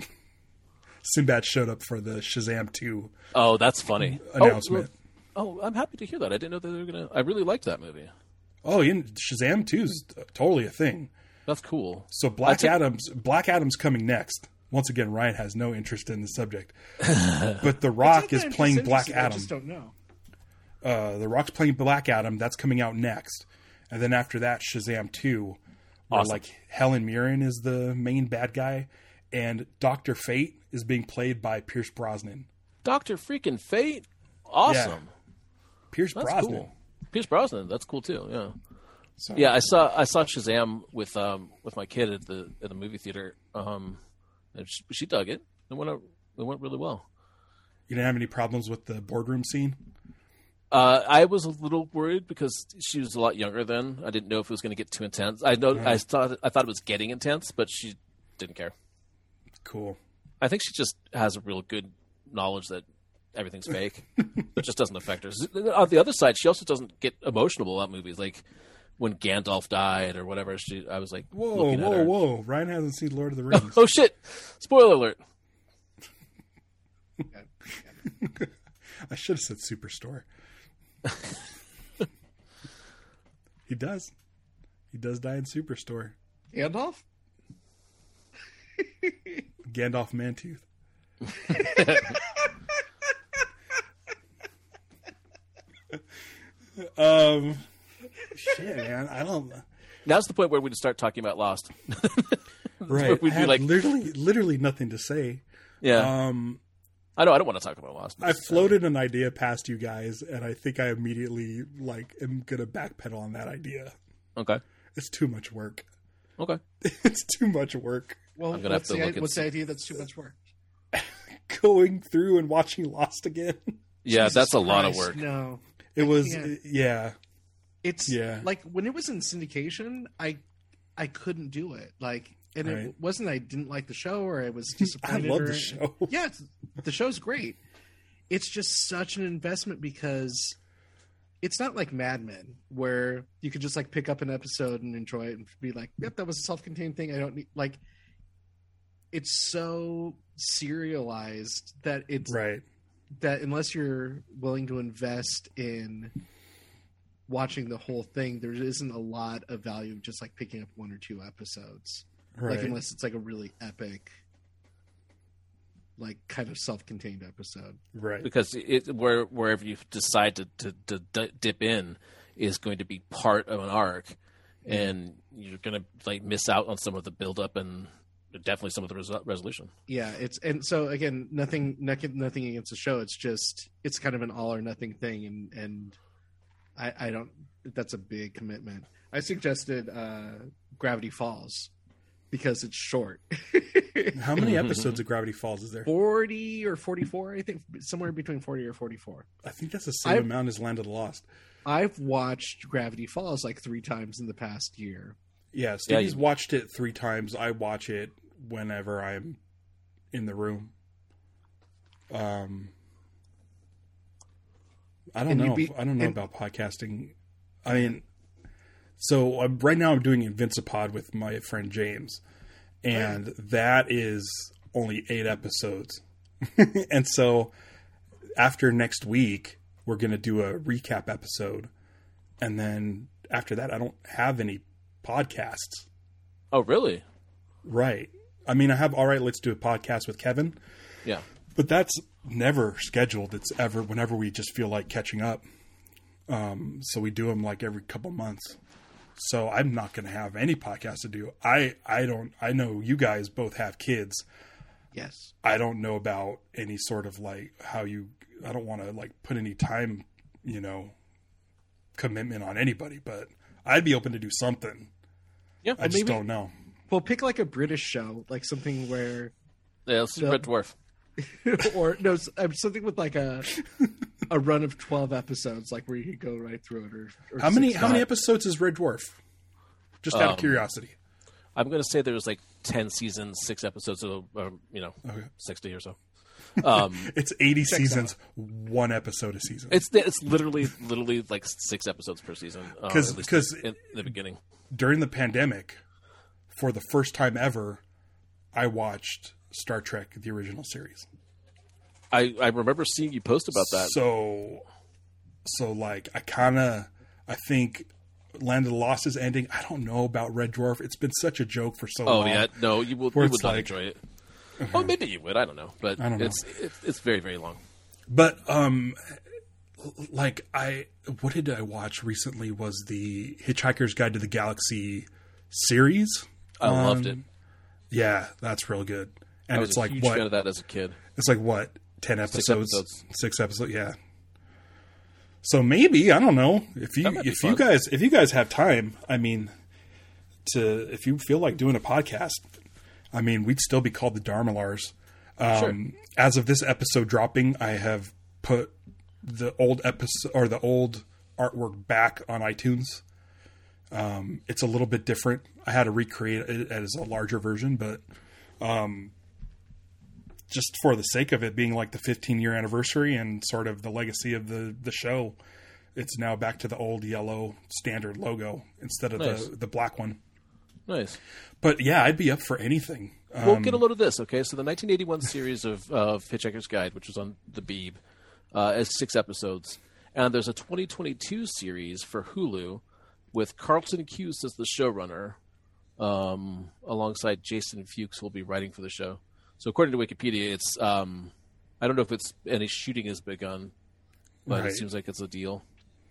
Sinbad showed up for the Shazam two Oh, that's funny. announcement. Oh, oh, I'm happy to hear that. I didn't know that they were gonna. I really liked that movie. Oh, yeah, Shazam two is totally a thing. That's cool. So Black took- Adam's Black Adam's coming next. Once again, Ryan has no interest in the subject, but The Rock is Sometimes playing it's Black interesting, I Adam. just don't know. Uh, the Rock's playing Black Adam. That's coming out next, and then after that, Shazam two, where Awesome. like Helen Mirren is the main bad guy, and Doctor Fate is being played by Pierce Brosnan. Doctor freaking Fate. Awesome. Pierce That's Brosnan. cool. Pierce Brosnan. That's cool too. Yeah. So, Yeah, I saw I saw Shazam with um with my kid at the at the movie theater. Um, and she, she dug it. It went out, it went really well. You didn't have any problems with the boardroom scene? Uh, I was a little worried because she was a lot younger then. I didn't know if it was going to get too intense. I know I thought I thought it was getting intense, but she didn't care. Cool. I think she just has a real good knowledge that everything's fake. It just doesn't affect her. On the other side, she also doesn't get emotional about movies. Like when Gandalf died or whatever, she I was like, Whoa, looking at whoa, her. whoa! Ryan hasn't seen Lord of the Rings. Oh shit! Spoiler alert. I should have said Superstore. He does. He does die in Superstore. Gandalf? Gandalf Mantooth. um, shit, man. I don't. Now's the point where we just start talking about Lost. Right. We'd I be have like- literally, literally nothing to say. Yeah, Um, I know. I don't want to talk about Lost. I floated an idea past you guys, and I think I immediately like am gonna backpedal on that idea. Okay. It's too much work. Okay. It's too much work. Well, I'm gonna have what's, to the, look at what's the some- idea that's too much work? Going through and watching Lost again. Yeah, Jesus that's a lot of Christ, work. No. It was, can't. yeah. It's Yeah. like when it was in syndication, I I couldn't do it. Like, and Right. it wasn't I didn't like the show or I was disappointed. love or, the show. Yeah, it's, the show's great. it's just such an investment because it's not like Mad Men where you could just like pick up an episode and enjoy it and be like, yep, that was a self-contained thing. I don't need like, it's so serialized that it's right. that unless you're willing to invest in watching the whole thing, there isn't a lot of value of just like picking up one or two episodes. Right. Like unless it's like a really epic, like kind of self-contained episode. Right. Because it where wherever you decide to, to, to d- dip in is going to be part of an arc, and you're going to like miss out on some of the build-up and definitely some of the res- resolution. Yeah, it's and so again, nothing, nothing, nothing against the show. It's just it's kind of an all or nothing thing, and and I, I don't. That's a big commitment. I suggested uh, Gravity Falls because it's short. How many episodes of Gravity Falls is there? forty or forty-four, I think, somewhere between forty or forty-four. I think that's the same I've, amount as Land of the Lost. I've watched Gravity Falls like three times in the past year. Yeah, Stevie's you- watched it three times. I watch it whenever I'm in the room. Um, I don't And you'd know. be- I don't know and- about podcasting. I mean, so uh, right now I'm doing Invincipod with my friend James, and that is only eight episodes. And so after next week, we're going to do a recap episode. And then after that, I don't have any podcasts. Oh, really? Right. I mean, I have, all right, let's do a podcast with Kevin, Yeah. but that's never scheduled. It's ever whenever we just feel like catching up. Um, so we do them like every couple months. So I'm not going to have any podcast to do. I, I don't, I know you guys both have kids. Yes. I don't know about any sort of like how you, I don't want to like put any time, you know, commitment on anybody, but I'd be open to do something. Yeah. I just maybe- don't know. Well, pick like a British show, like something where, Yeah, let's do No. Red Dwarf. or no, s- uh, something with like a a run of twelve episodes, like where you could go right through it. Or, or How many, six- how many episodes is Red Dwarf? Just out of Um, curiosity. I'm going to say there was like ten seasons, six episodes, of, uh, you know, Okay. sixty or so. Um, It's eighty seasons, one episode a season. it's it's literally literally like six episodes per season. uh, 'Cause- at least 'cause- in the beginning. During the pandemic, for the first time ever, I watched Star Trek, the original series. I, I remember seeing you post about that. So, so like, I kind of, I think Land of the Lost is ending. I don't know about Red Dwarf. It's been such a joke for so oh long. yeah, no, you will Where you it's would not like- enjoy it. Oh, maybe you would. I don't know, but I don't know. it's, it's it's very very long. But um, like I, what did I watch recently? Was the Hitchhiker's Guide to the Galaxy series? I loved it. Um, Yeah, that's real good. And I was it's a like huge what? fan of that as a kid. It's like what? Ten episodes? episodes. Six episodes. Yeah. So maybe I don't know if you That might be if you fun. guys if you guys have time. I mean, to if you feel like doing a podcast, I mean, we'd still be called the Dharmalars. Um, Sure. As of this episode dropping, I have put the old episode or the old artwork back on iTunes. Um, it's a little bit different. I had to recreate it as a larger version, but um, just for the sake of it being like the fifteen year anniversary and sort of the legacy of the, the show, it's now back to the old yellow standard logo instead of Nice. the, the black one. Nice. But yeah, I'd be up for anything. Um, We'll get a load of this, okay? So the nineteen eighty-one series of, of Hitchhiker's Guide, which was on the Beeb, uh, is six episodes. And there's a twenty twenty-two series for Hulu with Carlton Cuse as the showrunner, um, alongside Jason Fuchs, who will be writing for the show. So according to Wikipedia, it's um, I don't know if it's any shooting has begun, but Right. it seems like it's a deal.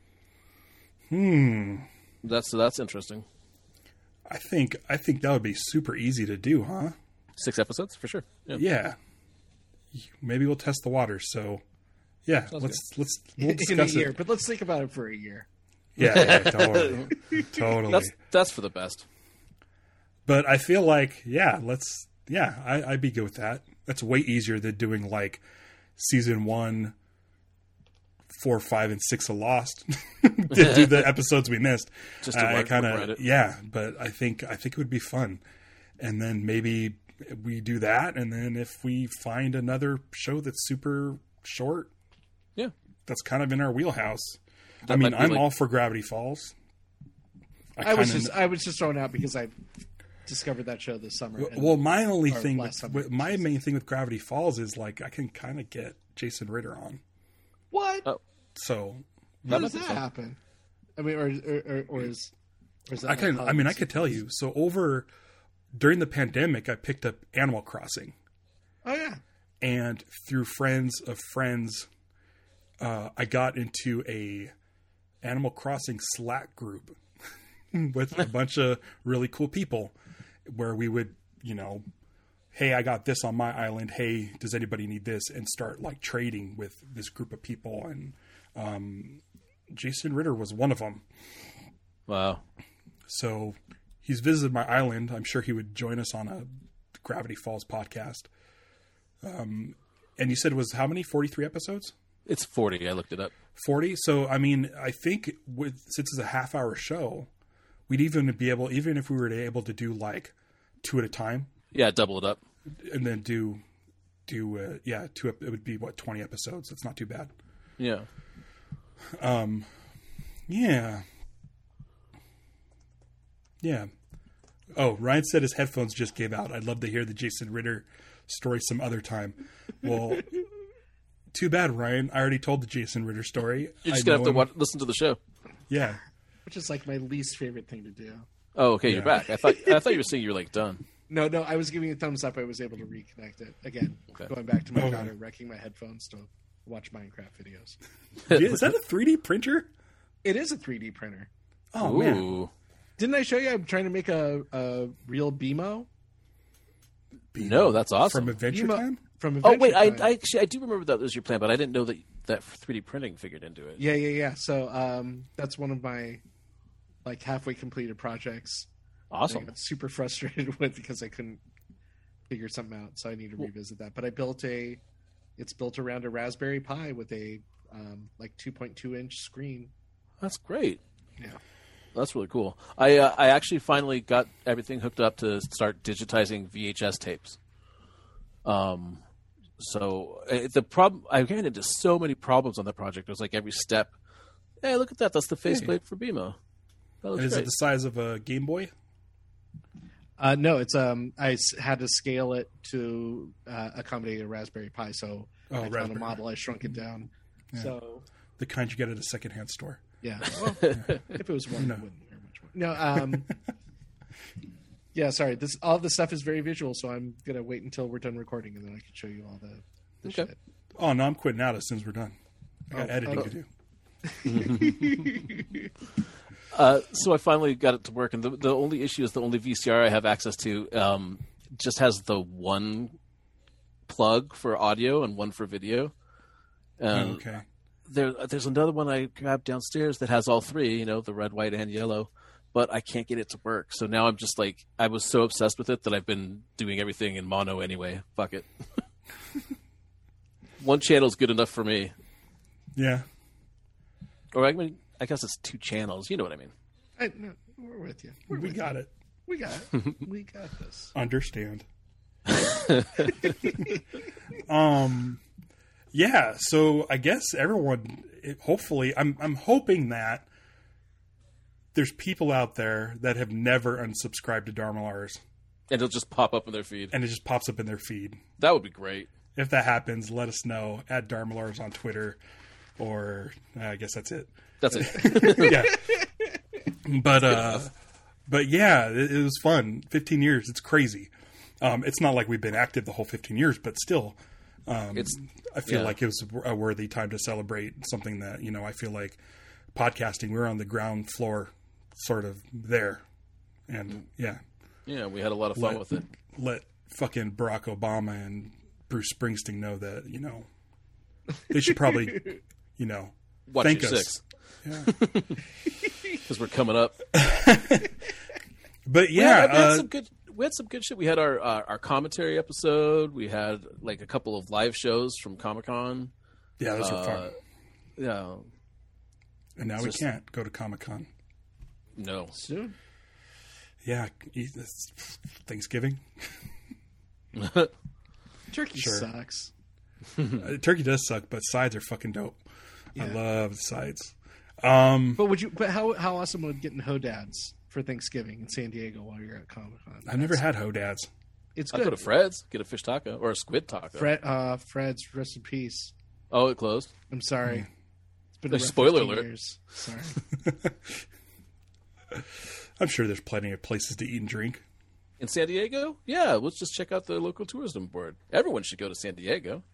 Hmm. That's that's interesting. I think I think that would be super easy to do, huh? Six episodes for sure. Yeah. Yeah. Maybe we'll test the waters. So yeah, Sounds let's let's we'll in a discuss year. it. But let's think about it for a year. Yeah, yeah, totally, totally. That's that's for the best. But I feel like, yeah, let's, yeah, I, I'd be good with that. That's way easier than doing like season one, four, five, and six of Lost to do the episodes we missed. Just to I work- kind work around of, it. yeah, but I think I think it would be fun. And then maybe we do that, and then if we find another show that's super short, that's kind of in our wheelhouse. That I mean, might be I'm like- all for Gravity Falls. I was kinda- just I was just thrown out because I discovered that show this summer. and- Well, my only or thing, last with, summer. with, my main thing with Gravity Falls is like I can kind of get Jason Ritter on. what? Oh. So How That does might be that fun. happen? I mean, or or, or, or is or is that I can. not I mean, I politics? could tell you. So over during the pandemic, I picked up Animal Crossing, Oh yeah. and through friends of friends, uh, I got into a Animal Crossing Slack group with a bunch of really cool people, where we would, you know, hey, I got this on my island. Hey, does anybody need this? And start like trading with this group of people. And um, Jason Ritter was one of them. Wow. So he's visited my island. I'm sure he would join us on a Gravity Falls podcast. Um, and you said it was how many? forty-three episodes? It's forty. I looked it up. forty. So, I mean, I think with, since it's a half hour show, we'd even be able, even if we were able to do like two at a time Yeah, double it up. and then do, do, uh, yeah, two, ep- it would be what, twenty episodes. That's not too bad. Yeah. Yeah. Yeah. Oh, Ryan said his headphones just gave out. I'd love to hear the Jason Ritter story some other time. Well, too bad, Ryan. I already told the Jason Ritter story. You're just I gonna have know to him- watch, listen to the show. Yeah. Which is like my least favorite thing to do. Oh, okay. You're Yeah. back. I thought I thought you were saying you were like done. No, no, I was giving it a thumbs up. I was able to reconnect it again. Okay. Going back to my Okay. daughter, wrecking my headphones to watch Minecraft videos. Yeah, is that a three D printer? It is a three D printer. Oh, man. Ooh. Didn't I show you? I'm trying to make a, a real B M O No, that's awesome. From Adventure Bimo- Time? from. Oh Adventure wait, I, Time. I actually I do remember that was your plan, but I didn't know that that three D printing figured into it. Yeah, yeah, yeah. So um, that's one of my like halfway completed projects. I Awesome. got super frustrated with because I couldn't figure something out, so I need to revisit that. But I built a. It's built around a Raspberry Pi with a um, like two point two inch screen. That's great. Yeah. That's really cool. I uh, I actually finally got everything hooked up to start digitizing V H S tapes. Um, so uh, the problem I ran into so many problems on that project. It was like every step. Hey, look at that! That's the faceplate for B M O. That looks Is it great. the size of a Game Boy? Uh, no, it's um. I s- had to scale it to uh, accommodate a Raspberry Pi, so Oh, I found Raspberry. a model. I shrunk it down. So The kind you get at a secondhand store. yeah, well, if it was one, No. it wouldn't matter much more. No, um, yeah. Sorry, this all this stuff is very visual, so I'm gonna wait until we're done recording, and then I can show you all the, the Okay. shit. Oh, no, I'm quitting out as soon as we're done. I got Oh, editing oh. to do. Uh, so I finally got it to work, and the, the only issue is the only V C R I have access to um, just has the one plug for audio and one for video. Um, Oh, okay. there, there's another one I grabbed downstairs that has all three, you know, the red, white, and yellow, but I can't get it to work. So now I'm just like, I was so obsessed with it that I've been doing everything in mono anyway. Fuck it. One channel's good enough for me. Yeah. Or I mean, I guess it's two channels. You know what I mean? I, no, we're with you. We're We with got you. it. We got it. We got this. Understand. um yeah, so I guess everyone it, hopefully I'm I'm hoping that there's people out there that have never unsubscribed to Dharmalars And it'll just pop up in their feed. and it just pops up in their feed. That would be great. If that happens, let us know at Dharmalars on Twitter, or uh, I guess that's it. That's it. Yeah. But uh but yeah, it, it was fun. fifteen years, it's crazy. Um it's not like we've been active the whole fifteen years, but still um It's I feel yeah. like it was a worthy time to celebrate something that, you know, I feel like podcasting, we were on the ground floor sort of there. And yeah, Yeah, we had a lot of fun Let- with it. let fucking Barack Obama and Bruce Springsteen know that, you know, they should probably, you know, Watch thank your us. six. Yeah. Because we're coming up. But Yeah, yeah, we had uh, some good. We had some good shit. We had our uh, our commentary episode. We had like a couple of live shows from Comic Con. yeah, those were Uh, fun. Yeah, And now it's we just- can't go to Comic Con. no, Soon. Yeah, eat this Thanksgiving. Turkey Sure. sucks. Uh, turkey does suck, but sides are fucking dope. I love the sides. Um, But would you? But how how awesome would getting Hodads for Thanksgiving in San Diego while you're at Comic Con? I've never had Hodads. It's I'll good. go to Fred's, get a fish taco or a squid taco. Fred, uh, Fred's, rest in peace. Oh, it closed. I'm sorry. Mm. It's been a Like, rough spoiler fifteen alert. years. Sorry. I'm sure there's plenty of places to eat and drink. In San Diego? Yeah, let's just check out the local tourism board. Everyone should go to San Diego.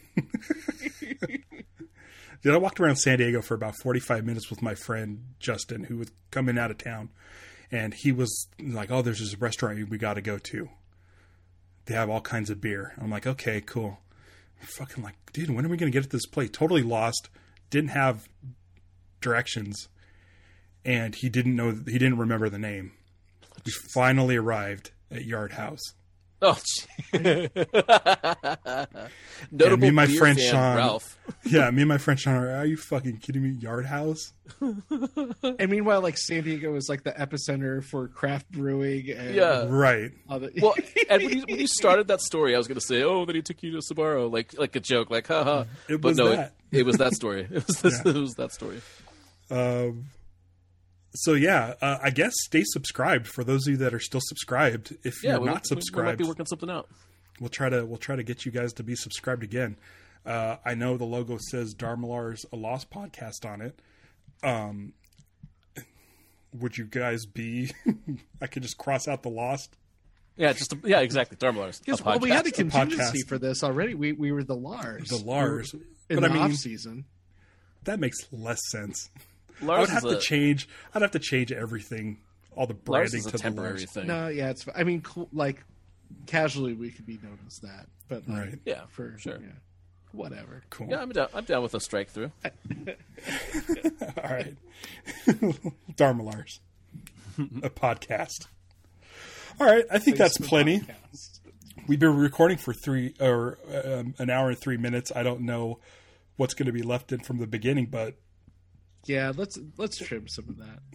Dude, I walked around San Diego for about forty-five minutes with my friend Justin, who was coming out of town. And he was like, oh, there's this restaurant we got to go to. They have all kinds of beer. I'm like, okay, cool. I'm fucking like, dude, when are we going to get to this place? Totally lost. Didn't have directions. And he didn't know, he didn't remember the name. We finally arrived at Yard House. Oh, gee. Notable me and my beer friend fan, Sean- Ralph. Yeah, me and my friend Sean are, are you fucking kidding me? Yard House? And meanwhile, like San Diego is like the epicenter for craft brewing. And Yeah. Right. other- Well, and when you, when you started that story, I was going to say, "Oh, then he took you to Sbarro," like like a joke, like haha. It but was no, that. It, it was that story. It was this, Yeah. it was that story. Um, so yeah, uh, I guess stay subscribed for those of you that are still subscribed. If Yeah, you're we, not we- we might subscribed, be working something out. we'll try to we'll try to get you guys to be subscribed again. Uh, I know the logo says Darmalar's a Lost podcast on it. Um, would you guys be? I could just cross out the Lost. Yeah, just a, yeah, exactly. Darmalars. Because a well, we had a podcast. contingency podcast. for this already. We we were the Lars. The Lars. We were in But the I mean- off season. That makes less sense. I Lars would have is to a, change. I'd have to change everything, all the Lars branding is a to the temporary Lars. thing. No, yeah, it's. I mean, cool, like casually we could be known as that, but like, Right. Yeah, for sure. yeah, whatever. Cool. Yeah, I'm down. I'm down with a strike through. All right. Darmalars. A podcast. All right. I think that's plenty. Podcast. We've been recording for three or um, an hour and three minutes. I don't know what's going to be left in from the beginning, but Yeah, let's let's trim some of that.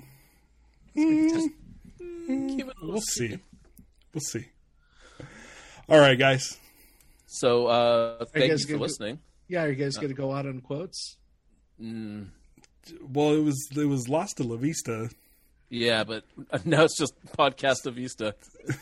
Keep it- we'll see. We'll see. All right, guys. So, uh, thank you guys for gonna do- listening. Yeah, are you guys going to go out on quotes? Well, it was it was Lost to La Vista. Yeah, but now it's just Podcast Vista.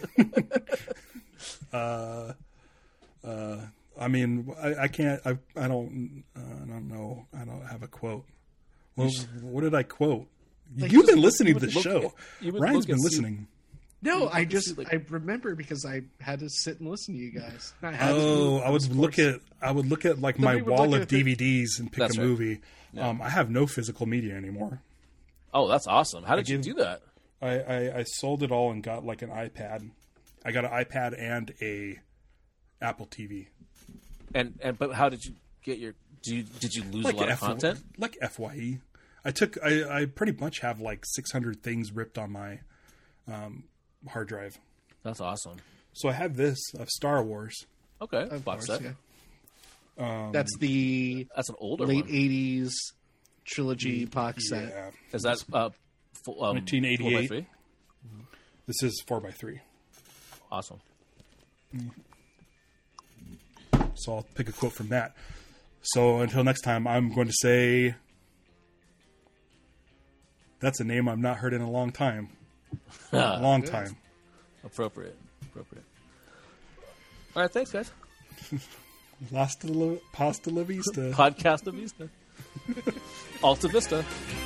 Uh, I mean, I, I can't. I I don't. Uh, I don't know. I don't have a quote. Well, what did I quote? Like, You've just been listening you to would the look show. at- you would Ryan's look been and see- listening. No, I just like- I remember because I had to sit and listen to you guys. Not had to, Oh, I would was look forced. at I would look at like my Somebody would wall look of at D it. V Ds and pick That's a right. movie. Um, I have no physical media anymore. Oh, that's awesome. How did you Again- do that? I, I, I sold it all and got like an iPad. I got an iPad and a Apple T V. And and but how did you get your? Did you did you lose Like a lot F- of content? like F Y E. I took I, I pretty much have like six hundred things ripped on my um, hard drive. That's awesome. So I have this of Star Wars. Okay, Of box course, set. yeah. That's the That's an older late one. eighties trilogy box set. Yeah. Is that uh, full, um, nineteen eighty-eight. four by three? This is four by three. Awesome. So I'll pick a quote from that. So until next time, I'm going to say that's a name I've not heard in a long time. A long time. Appropriate. Appropriate. All right, thanks, guys. Hasta la, pasta la vista. Podcast of Vista. Alta Vista.